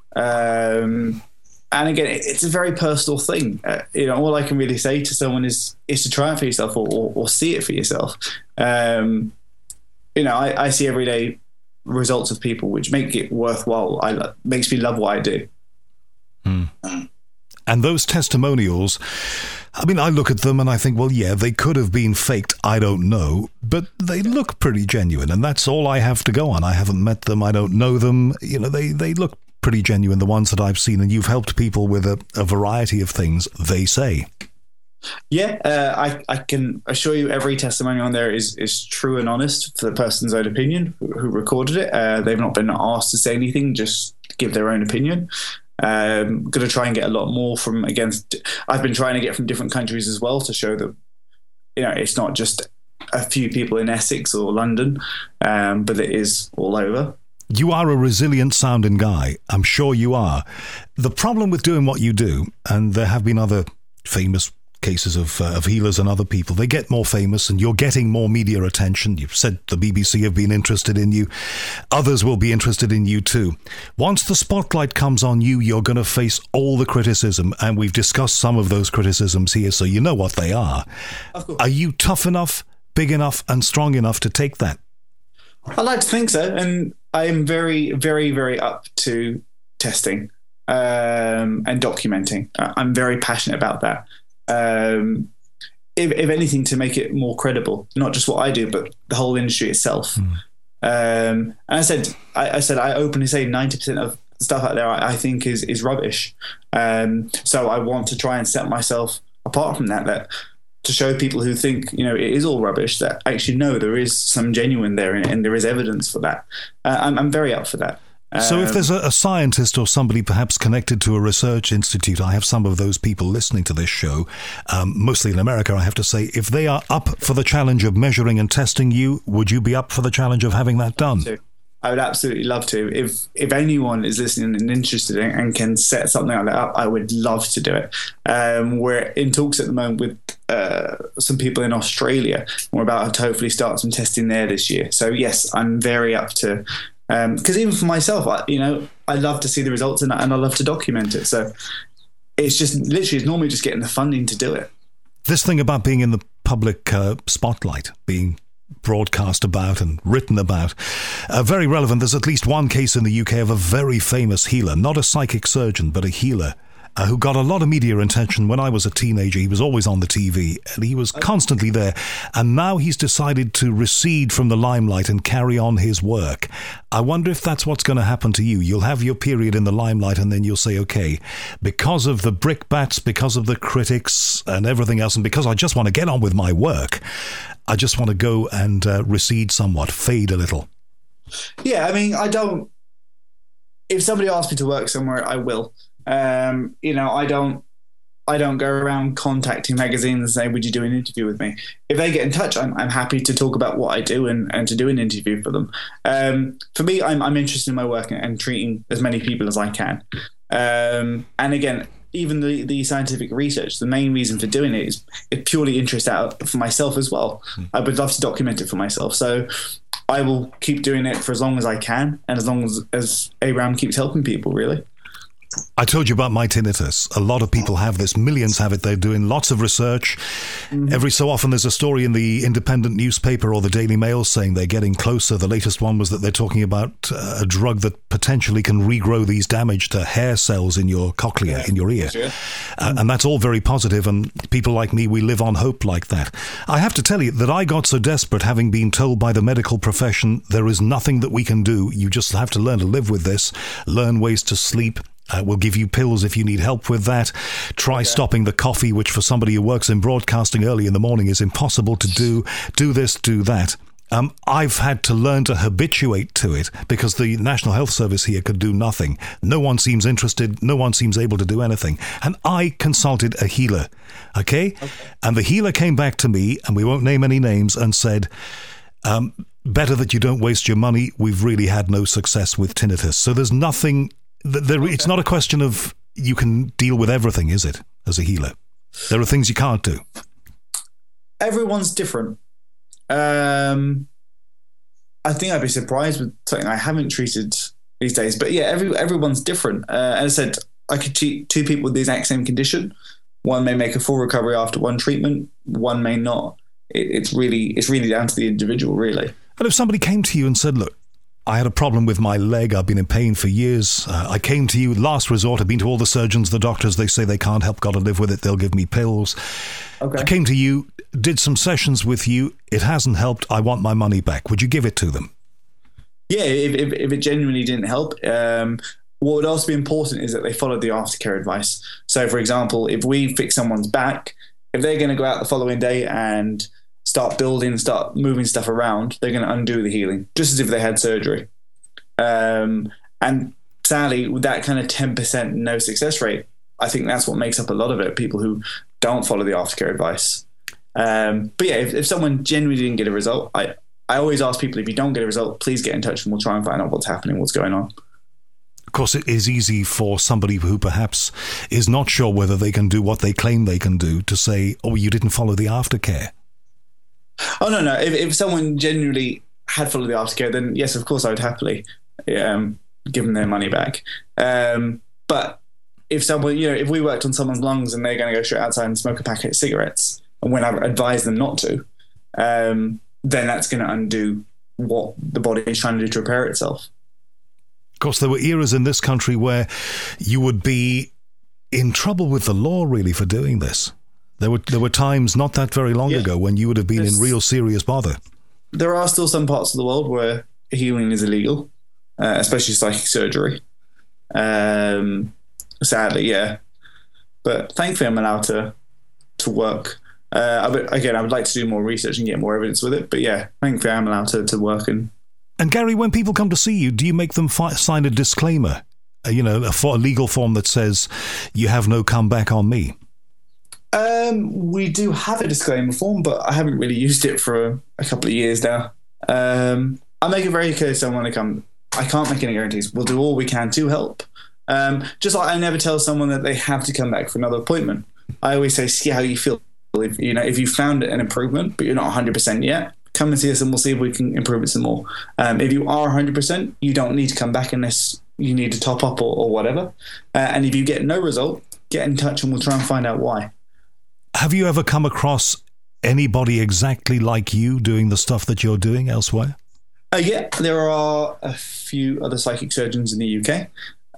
Um, and again, it's a very personal thing. Uh, you know, all I can really say to someone is is to try it for yourself or, or, or see it for yourself. Um, you know, I, I see every day results of people which make it worthwhile. I makes me love what I do. Hmm. And those testimonials, I mean, I look at them and I think, well, yeah, they could have been faked. I don't know, but they look pretty genuine, and that's all I have to go on. I haven't met them. I don't know them. You know, they, they look pretty genuine, the ones that I've seen, and you've helped people with a, a variety of things, they say. Yeah, uh, I, I can assure you every testimony on there is, is true and honest for the person's own opinion who, who recorded it. Uh, they've not been asked to say anything, just give their own opinion. Um, going to try and get a lot more from, again, I've been trying to get from different countries as well to show that, you know, it's not just a few people in Essex or London, um, but it is all over. You are a resilient sounding guy. I'm sure you are. The problem with doing what you do, and there have been other famous cases of, uh, of healers and other people, they get more famous and you're getting more media attention. You've said the B B C have been interested in you. Others will be interested in you too. Once the spotlight comes on you, you're going to face all the criticism, and we've discussed some of those criticisms here, so you know what they are. Are you tough enough, big enough and strong enough to take that? I like to think so, and I am very, very, very up to testing um, and documenting. I'm very passionate about that. Um, if, if anything, to make it more credible, not just what I do, but the whole industry itself. Mm. Um, and I said, I, I said, I openly say ninety percent of stuff out there I, I think is is rubbish. Um, so I want to try and set myself apart from that, that to show people who think, you know, it is all rubbish, that actually, no, there is some genuine there, and, and there is evidence for that. Uh, I'm, I'm very up for that. So if there's a, a scientist or somebody perhaps connected to a research institute, I have some of those people listening to this show, um, mostly in America, I have to say, if they are up for the challenge of measuring and testing you, would you be up for the challenge of having that done? I would absolutely love to. If if anyone is listening and interested in, and can set something like that up, I would love to do it. Um, we're in talks at the moment with uh, some people in Australia, and we're about to hopefully start some testing there this year. So yes, I'm very up to... Because um, even for myself, I, you know, I love to see the results and, and I love to document it. So it's just literally, it's normally just getting the funding to do it. This thing about being in the public uh, spotlight, being broadcast about and written about, uh, very relevant. There's at least one case in the U K of a very famous healer, not a psychic surgeon, but a healer, Uh, who got a lot of media attention when I was a teenager. He was always on the T V, and he was constantly there. And now he's decided to recede from the limelight and carry on his work. I wonder if that's what's going to happen to you. You'll have your period in the limelight, and then you'll say, okay, because of the brickbats, because of the critics and everything else, and because I just want to get on with my work, I just want to go and uh, recede somewhat, fade a little. Yeah, I mean, I don't... If somebody asks me to work somewhere, I will. Um, you know, I don't, I don't go around contacting magazines and say, would you do an interview with me? If they get in touch, I'm, I'm happy to talk about what I do and, and to do an interview for them. Um, for me, I'm, I'm interested in my work and, and treating as many people as I can. Um, and again, even the, the scientific research, the main reason for doing it is, is purely interest out for myself as well. Mm. I would love to document it for myself. So I will keep doing it for as long as I can, and as long as, as Abraham keeps helping people, really. I told you about my tinnitus. A lot of people have this. Millions have it. They're doing lots of research. Mm-hmm. Every so often there's a story in the Independent newspaper or the Daily Mail saying they're getting closer. The latest one was that they're talking about uh, a drug that potentially can regrow these damaged uh, hair cells in your cochlea, yeah, in your ear. Yeah. Uh, and that's all very positive, and people like me, we live on hope like that. I have to tell you that I got so desperate, having been told by the medical profession there is nothing that we can do. You just have to learn to live with this, learn ways to sleep, Uh, we'll give you pills if you need help with that. Try okay. stopping the coffee, which for somebody who works in broadcasting early in the morning is impossible to do. Do this, do that. Um, I've had to learn to habituate to it because the National Health Service here could do nothing. No one seems interested. No one seems able to do anything. And I consulted a healer, okay? okay. And the healer came back to me, and we won't name any names, and said, um, better that you don't waste your money. We've really had no success with tinnitus. So there's nothing, there, okay. it's not a question of you can deal with everything, is it, as a healer? There are things you can't do. Everyone's different. Um, I think I'd be surprised with something I haven't treated these days. But yeah, every everyone's different. Uh, as I said, I could treat two people with the exact same condition. One may make a full recovery after one treatment. One may not. It, it's really it's really down to the individual, really. And if somebody came to you and said, "Look, I had a problem with my leg. I've been in pain for years. Uh, I came to you, last resort. I've been to all the surgeons, the doctors. They say they can't help. Got to live with it. They'll give me pills." Okay. I came to you, did some sessions with you. It hasn't helped. I want my money back. Would you give it to them? Yeah, if, if, if it genuinely didn't help. Um, what would also be important is that they followed the aftercare advice. So, for example, if we fix someone's back, if they're going to go out the following day and start building, start moving stuff around, they're going to undo the healing, just as if they had surgery. Um, and sadly, with that kind of ten percent no success rate, I think that's what makes up a lot of it, people who don't follow the aftercare advice. Um, but yeah, if, if someone genuinely didn't get a result, I, I always ask people, if you don't get a result, please get in touch and we'll try and find out what's happening, what's going on. Of course, it is easy for somebody who perhaps is not sure whether they can do what they claim they can do to say, oh, you didn't follow the aftercare. Oh, no, no. If, if someone genuinely had followed the aftercare, then yes, of course, I would happily um, give them their money back. Um, but if someone, you know, if we worked on someone's lungs and they're going to go straight outside and smoke a packet of cigarettes, and when I advise them not to, um, then that's going to undo what the body is trying to do to repair itself. Of course, there were eras in this country where you would be in trouble with the law, really, for doing this. There were there were times not that very long yeah. ago when you would have been There's, in real serious bother. There are still some parts of the world where healing is illegal, uh, especially psychic surgery. Um, sadly, yeah. But thankfully, I'm allowed to to work. Uh, I would, again, I would like to do more research and get more evidence with it. But yeah, thankfully, I'm allowed to, to work. And and Gary, when people come to see you, do you make them fi- sign a disclaimer? Uh, you know, a, for, a legal form that says you have no comeback on me. Um, we do have a disclaimer form, but I haven't really used it for a, a couple of years now. Um, I make it very clear to someone to come. I can't make any guarantees. We'll do all we can to help. Um, just like I never tell someone that they have to come back for another appointment. I always say, see how you feel. If you know, if you found an improvement, but you're not one hundred percent yet, come and see us and we'll see if we can improve it some more. Um, if you are one hundred percent, you don't need to come back unless you need to top up or, or whatever. Uh, and if you get no result, get in touch and we'll try and find out why. Have you ever come across anybody exactly like you doing the stuff that you're doing elsewhere? Uh, yeah, there are a few other psychic surgeons in the U K.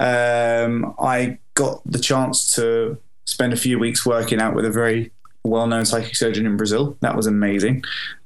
Um, I got the chance to spend a few weeks working out with a very well-known psychic surgeon in Brazil. That was amazing.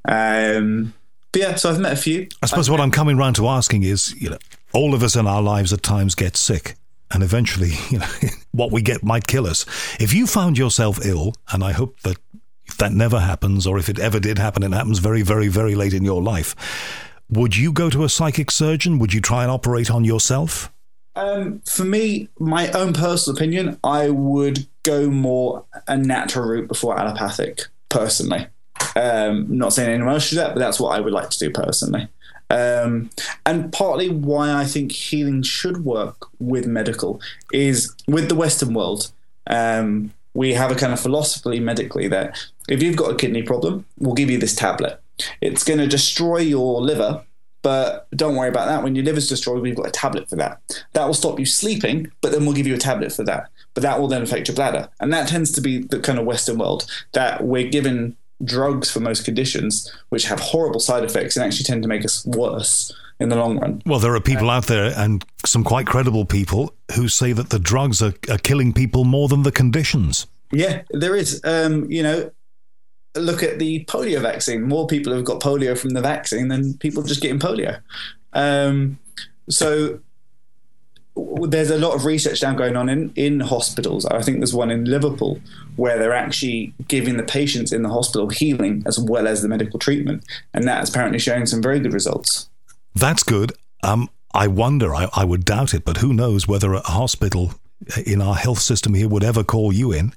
Um, but yeah, so I've met a few. I suppose I've what I'm coming round to asking is, you know, all of us in our lives at times get sick. And eventually, you know, what we get might kill us. If you found yourself ill, and I hope that if that never happens, or if it ever did happen, it happens very, very, very late in your life, would you go to a psychic surgeon? Would you try and operate on yourself? Um, for me, my own personal opinion, I would go more a natural route before allopathic, personally. Um, not saying anyone else should do that, but that's what I would like to do personally. Um, and partly why I think healing should work with medical is with the Western world. Um, we have a kind of philosophy medically that if you've got a kidney problem, we'll give you this tablet. It's going to destroy your liver, but don't worry about that. When your liver's destroyed, we've got a tablet for that. That will stop you sleeping, but then we'll give you a tablet for that. But that will then affect your bladder. And that tends to be the kind of Western world that we're given drugs for most conditions, which have horrible side effects and actually tend to make us worse in the long run. Well, there are people out there, and some quite credible people, who say that the drugs are, are killing people more than the conditions. Yeah, there is. Um, you know, look at the polio vaccine. More people have got polio from the vaccine than people just getting polio. Um, so there's a lot of research now going on in, in hospitals. I think there's one in Liverpool where they're actually giving the patients in the hospital healing as well as the medical treatment. And that is apparently showing some very good results. That's good. Um, I wonder, I, I would doubt it, but who knows whether a hospital in our health system here would ever call you in?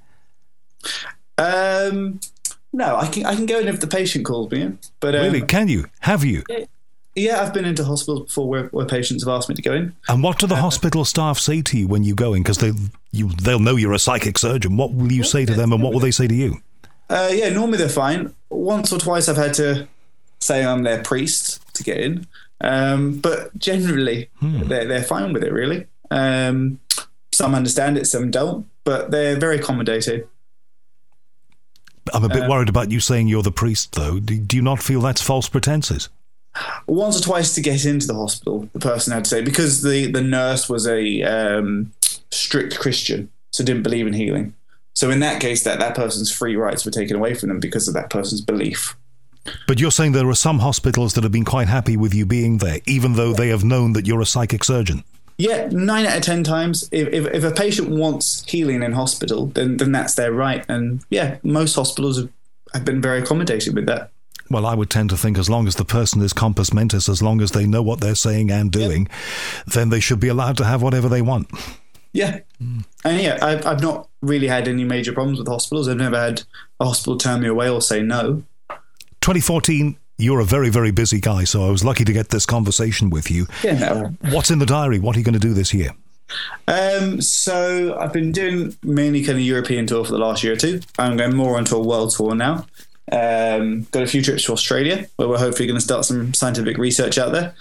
Um, no, I can I can go in if the patient calls me in. But um, really, can you? Have you? Yeah, I've been into hospitals before where, where patients have asked me to go in. And what do the uh, hospital staff say to you when you go in? Because they you they'll know you're a psychic surgeon. What will you say to them, and what will they say to you? Uh, yeah, normally they're fine. Once or twice I've had to say I'm their priest to get in. Um, but generally, hmm. they're, they're fine with it, really. Um, some understand it, some don't, but they're very accommodating. I'm a bit um, worried about you saying you're the priest, though. Do, do you not feel that's false pretenses? Once or twice to get into the hospital, the person had to say, because the, the nurse was a um, strict Christian, so didn't believe in healing. So in that case, that, that person's free rights were taken away from them because of that person's belief. But you're saying there are some hospitals that have been quite happy with you being there, even though they have known that you're a psychic surgeon? Yeah, nine out of ten times. If, if, if a patient wants healing in hospital, then, then that's their right. And yeah, most hospitals have, have been very accommodating with that. Well, I would tend to think as long as the person is compos mentis, as long as they know what they're saying and doing, yep. then they should be allowed to have whatever they want. Yeah. Mm. And yeah, I've, I've not really had any major problems with hospitals. I've never had a hospital turn me away or say no. twenty fourteen, you're a very, very busy guy, so I was lucky to get this conversation with you. Yeah. No. What's in the diary? What are you going to do this year? Um, so I've been doing mainly kind of European tour for the last year or two. I'm going more onto a world tour now. Um, got a few trips to Australia where we're hopefully going to start some scientific research out there,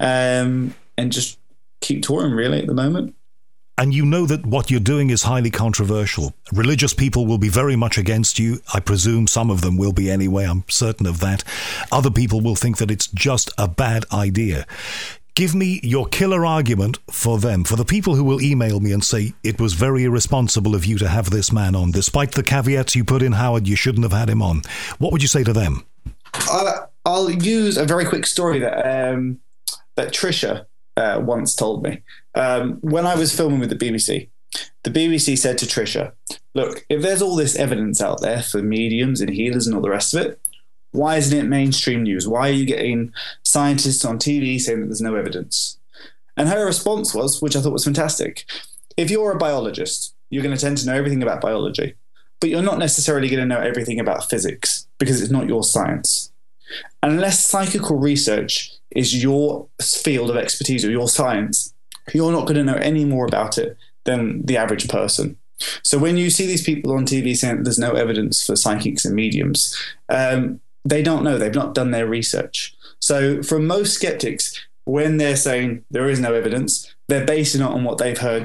um, and just keep touring really at the moment. And you know that what you're doing is highly controversial. Religious people will be very much against you. I presume some of them will be anyway. I'm certain of that. Other people will think that it's just a bad idea. Give me your killer argument for them, for the people who will email me and say, it was very irresponsible of you to have this man on. Despite the caveats you put in, Howard, you shouldn't have had him on. What would you say to them? I'll, I'll use a very quick story that um, that Trisha uh, once told me. Um, when I was filming with the B B C, the B B C said to Trisha, look, if there's all this evidence out there for mediums and healers and all the rest of it, why isn't it mainstream news? Why are you getting scientists on T V saying that there's no evidence? And her response was, which I thought was fantastic, if you're a biologist, you're going to tend to know everything about biology, but you're not necessarily going to know everything about physics because it's not your science. Unless psychical research is your field of expertise or your science, you're not going to know any more about it than the average person. So when you see these people on T V saying that there's no evidence for psychics and mediums, um, they don't know. They've not done their research. So for most skeptics, when they're saying there is no evidence, they're basing it on what they've heard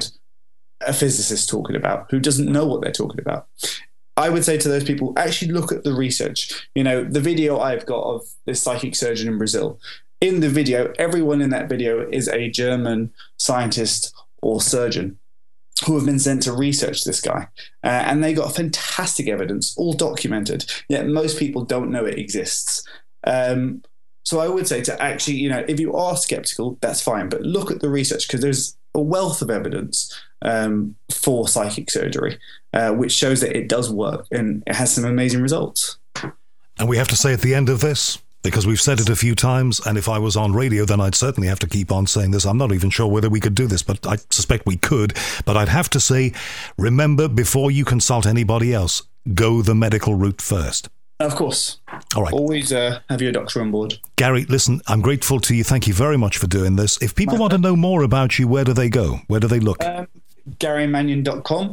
a physicist talking about who doesn't know what they're talking about. I would say to those people, actually look at the research. You know, the video I've got of this psychic surgeon in Brazil. In the video, everyone in that video is a German scientist or surgeon who have been sent to research this guy. Uh, and they got fantastic evidence, all documented, yet most people don't know it exists. Um, so I would say to actually, you know, if you are skeptical, that's fine, but look at the research because there's a wealth of evidence um, for psychic surgery, uh, which shows that it does work and it has some amazing results. And we have to say at the end of this, because we've said it a few times, and if I was on radio, then I'd certainly have to keep on saying this. I'm not even sure whether we could do this, but I suspect we could. But I'd have to say, remember, before you consult anybody else, go the medical route first. Of course. All right. Always uh, have your doctor on board. Gary, listen, I'm grateful to you. Thank you very much for doing this. If people My want to know more about you, where do they go? Where do they look? Um, Gary Mannion dot com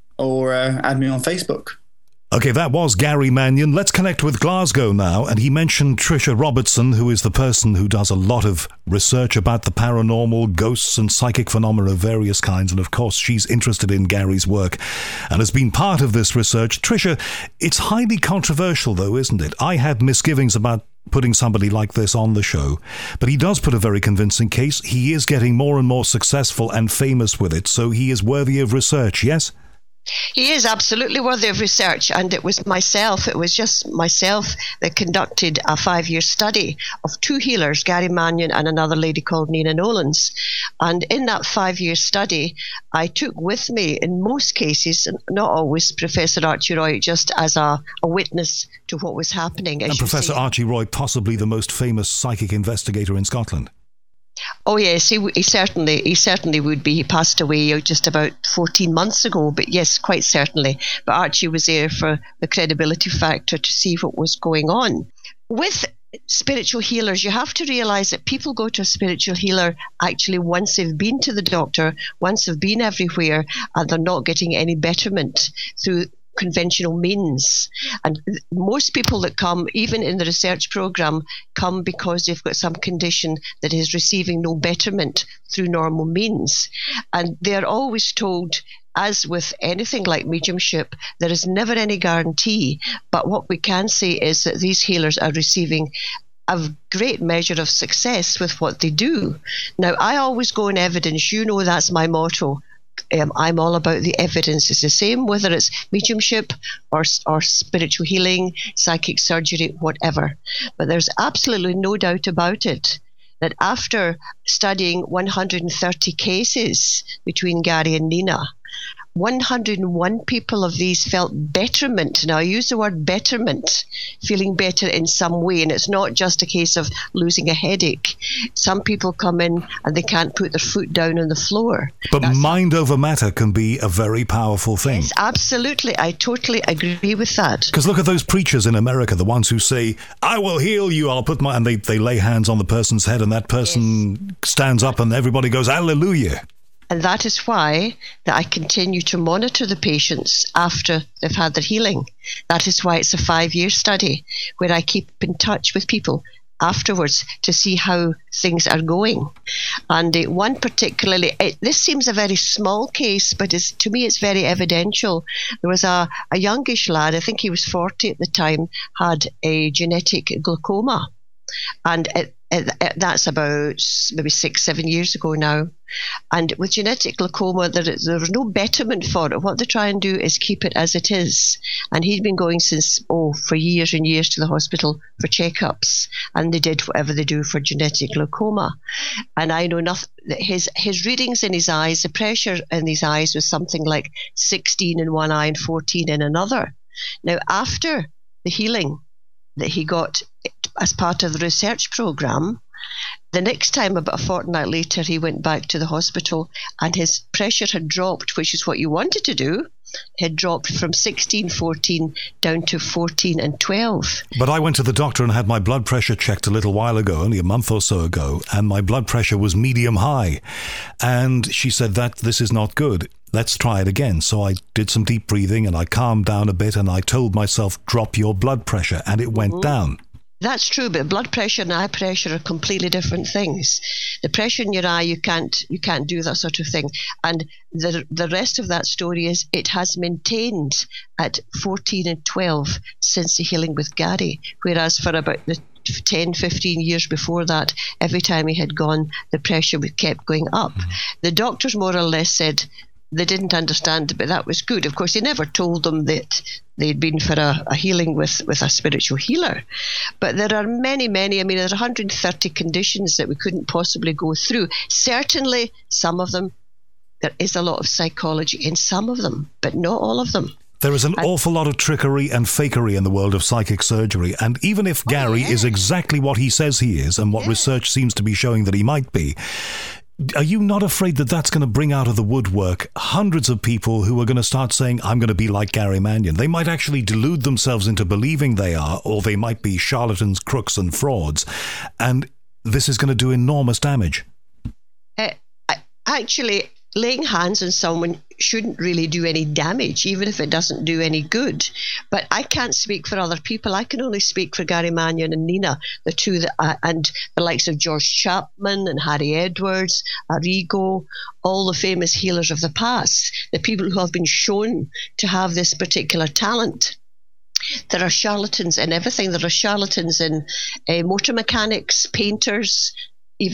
or uh, add me on Facebook. Okay, that was Gary Mannion. Let's connect with Glasgow now. And he mentioned Trisha Robertson, who is the person who does a lot of research about the paranormal, ghosts and psychic phenomena of various kinds. And of course, she's interested in Gary's work and has been part of this research. Trisha, it's highly controversial, though, isn't it? I had misgivings about putting somebody like this on the show, but he does put a very convincing case. He is getting more and more successful and famous with it, so he is worthy of research, yes? He is absolutely worthy of research, and it was myself, it was just myself that conducted a five-year study of two healers, Gary Mannion and another lady called Nina Nolans. And in that five-year study, I took with me, in most cases, not always, Professor Archie Roy, just as a, a witness to what was happening. And Professor Archie Roy, possibly the most famous psychic investigator in Scotland. Oh yes, he, he certainly he certainly would be. He passed away just about fourteen months ago, but yes, quite certainly. But Archie was there for the credibility factor to see what was going on. With spiritual healers, you have to realise that people go to a spiritual healer actually once they've been to the doctor, once they've been everywhere, and they're not getting any betterment through conventional means. And most people that come, even in the research program, come because they've got some condition that is receiving no betterment through normal means. And they're always told, as with anything like mediumship, there is never any guarantee. But what we can say is that these healers are receiving a great measure of success with what they do. Now, I always go on evidence. You know, that's my motto. Um, I'm all about the evidence. It's the same whether it's mediumship or, or spiritual healing, psychic surgery, whatever. But there's absolutely no doubt about it that after studying one hundred thirty cases between Gary and Nina, one hundred one people of these felt betterment. Now, I use the word betterment, feeling better in some way. And it's not just a case of losing a headache. Some people come in and they can't put their foot down on the floor. But That's mind over matter can be a very powerful thing. Yes, absolutely. I totally agree with that. Because look at those preachers in America, the ones who say, I will heal you, I'll put my... And they, they lay hands on the person's head and that person yes. stands up and everybody goes, hallelujah. And that is why that I continue to monitor the patients after they've had their healing. That is why it's a five-year study where I keep in touch with people afterwards to see how things are going. And uh, one particularly, it, this seems a very small case, but it's, to me it's very evidential. There was a, a youngish lad, I think he was forty at the time, had a genetic glaucoma. And it, it, it, that's about maybe six, seven years ago now. And with genetic glaucoma, there, there was no betterment for it. What they try and do is keep it as it is. And he'd been going since, oh, for years and years to the hospital for checkups. And they did whatever they do for genetic glaucoma. And I know nothing, his, his readings in his eyes, the pressure in his eyes was something like sixteen in one eye and fourteen in another. Now, after the healing that he got as part of the research program, the next time, about a fortnight later, he went back to the hospital and his pressure had dropped, which is what you wanted to do, had dropped from sixteen, fourteen down to fourteen and twelve. But I went to the doctor and had my blood pressure checked a little while ago, only a month or so ago, and my blood pressure was medium high. And she said that this is not good. Let's try it again. So I did some deep breathing and I calmed down a bit and I told myself, drop your blood pressure, and it went mm-hmm. down. That's true, but blood pressure and eye pressure are completely different things. The pressure in your eye, you can't you can't do that sort of thing. And the the rest of that story is it has maintained at fourteen and twelve since the healing with Gary, whereas for about the ten, fifteen years before that, every time he had gone, the pressure kept going up. The doctors more or less said they didn't understand, but that was good. Of course, they never told them that they'd been for a, a healing with, with a spiritual healer. But there are many, many, I mean, there's one hundred thirty conditions that we couldn't possibly go through. Certainly, some of them, there is a lot of psychology in some of them, but not all of them. There is an and, awful lot of trickery and fakery in the world of psychic surgery. And even if Gary oh, yeah. is exactly what he says he is and what yeah. research seems to be showing that he might be, are you not afraid that that's going to bring out of the woodwork hundreds of people who are going to start saying, I'm going to be like Gary Mannion? They might actually delude themselves into believing they are, or they might be charlatans, crooks and frauds. And this is going to do enormous damage. Uh, actually, laying hands on someone shouldn't really do any damage, even if it doesn't do any good. But I can't speak for other people. I can only speak for Gary Mannion and Nina, the two that, uh, and the likes of George Chapman and Harry Edwards, Arrigo, all the famous healers of the past, the people who have been shown to have this particular talent. There are charlatans in everything. There are charlatans in uh, motor mechanics, painters, even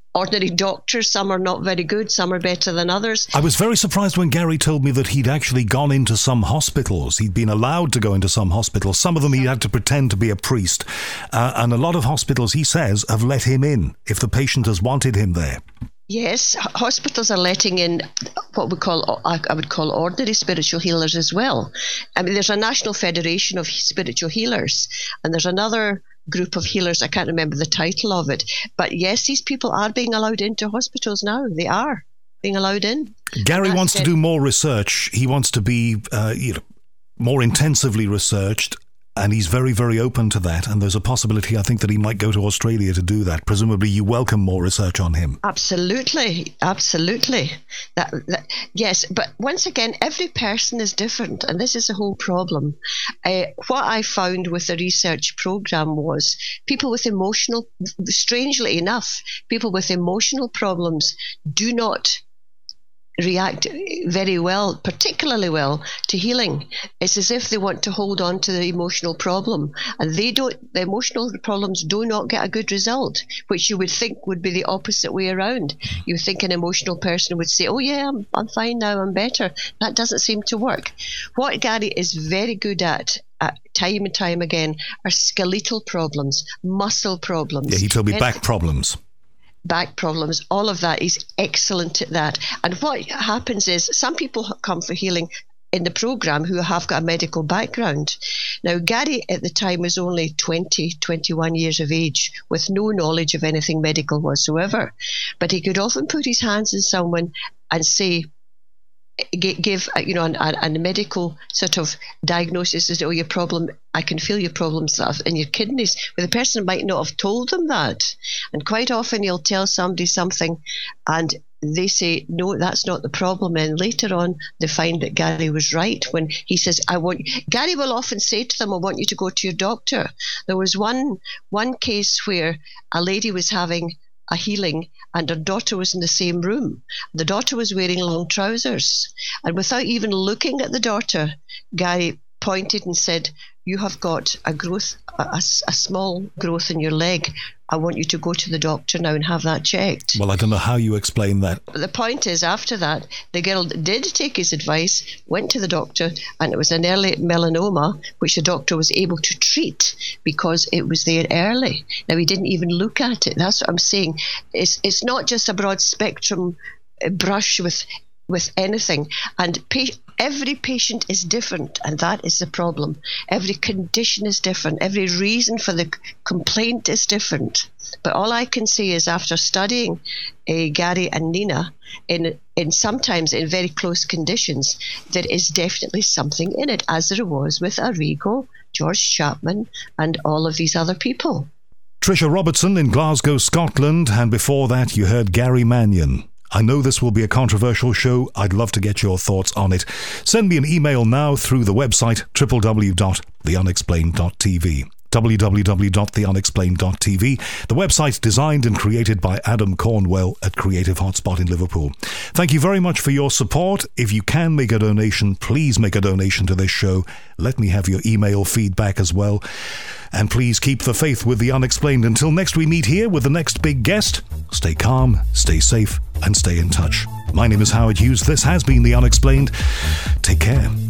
ordinary doctors. Some are not very good, some are better than others. I was very surprised when Gary told me that he'd actually gone into some hospitals. He'd been allowed to go into some hospitals. Some of them he had to pretend to be a priest. Uh, and a lot of hospitals, he says, have let him in if the patient has wanted him there. Yes, hospitals are letting in what we call, I would call ordinary spiritual healers as well. I mean, there's a National Federation of Spiritual Healers, and there's another group of healers, I can't remember the title of it. But yes, these people are being allowed into hospitals now. They are being allowed in. Gary wants to do more research. He wants to be uh, you know, more intensively researched. And he's very, very open to that. And there's a possibility, I think, that he might go to Australia to do that. Presumably you welcome more research on him. Absolutely. Absolutely. That, that, yes. But once again, every person is different. And this is the whole problem. Uh, what I found with the research program was people with emotional, strangely enough, people with emotional problems do not react very well, particularly well, to healing. It's as if they want to hold on to the emotional problem, and they don't. The emotional problems do not get a good result, which you would think would be the opposite way around. You think an emotional person would say, "Oh yeah, I'm, I'm fine now, I'm better." That doesn't seem to work. What Gary is very good at, at time and time again, are skeletal problems, muscle problems. Yeah, he told me back problems. Back problems, all of that. He's excellent at that. And what happens is some people come for healing in the program who have got a medical background. Now, Gary at the time was only twenty, twenty-one years of age with no knowledge of anything medical whatsoever. But he could often put his hands on someone and say, give you know, a, a medical sort of diagnosis as, oh, your problem, I can feel your problems in your kidneys. But the person might not have told them that. And quite often he'll tell somebody something and they say, no, that's not the problem. And later on, they find that Gary was right when he says, I want, Gary will often say to them, I want you to go to your doctor. There was one one case where a lady was having a healing and her daughter was in the same room. The daughter was wearing long trousers, and without even looking at the daughter, Gary pointed and said, you have got a growth, a, a, a small growth in your leg. I want you to go to the doctor now and have that checked. Well, I don't know how you explain that. But the point is, after that, the girl did take his advice, went to the doctor, and it was an early melanoma, which the doctor was able to treat because it was there early. Now, he didn't even look at it. That's what I'm saying. It's it's not just a broad spectrum brush with with anything. And pa- every patient is different, and that is the problem. Every condition is different. Every reason for the c- complaint is different. But all I can say is, after studying uh, Gary and Nina in in sometimes in very close conditions, there is definitely something in it, as there was with Arrigo, George Chapman, and all of these other people. Tricia Robertson in Glasgow, Scotland, and before that you heard Gary Mannion. I know this will be a controversial show. I'd love to get your thoughts on it. Send me an email now through the website w w w dot the unexplained dot t v. w w w dot the unexplained dot t v. The website's designed and created by Adam Cornwell at Creative Hotspot in Liverpool. Thank you very much for your support. If you can make a donation, please make a donation to this show. Let me have your email feedback as well. And please keep the faith with The Unexplained. Until next we meet here with the next big guest, stay calm, stay safe, and stay in touch. My name is Howard Hughes. This has been The Unexplained. Take care.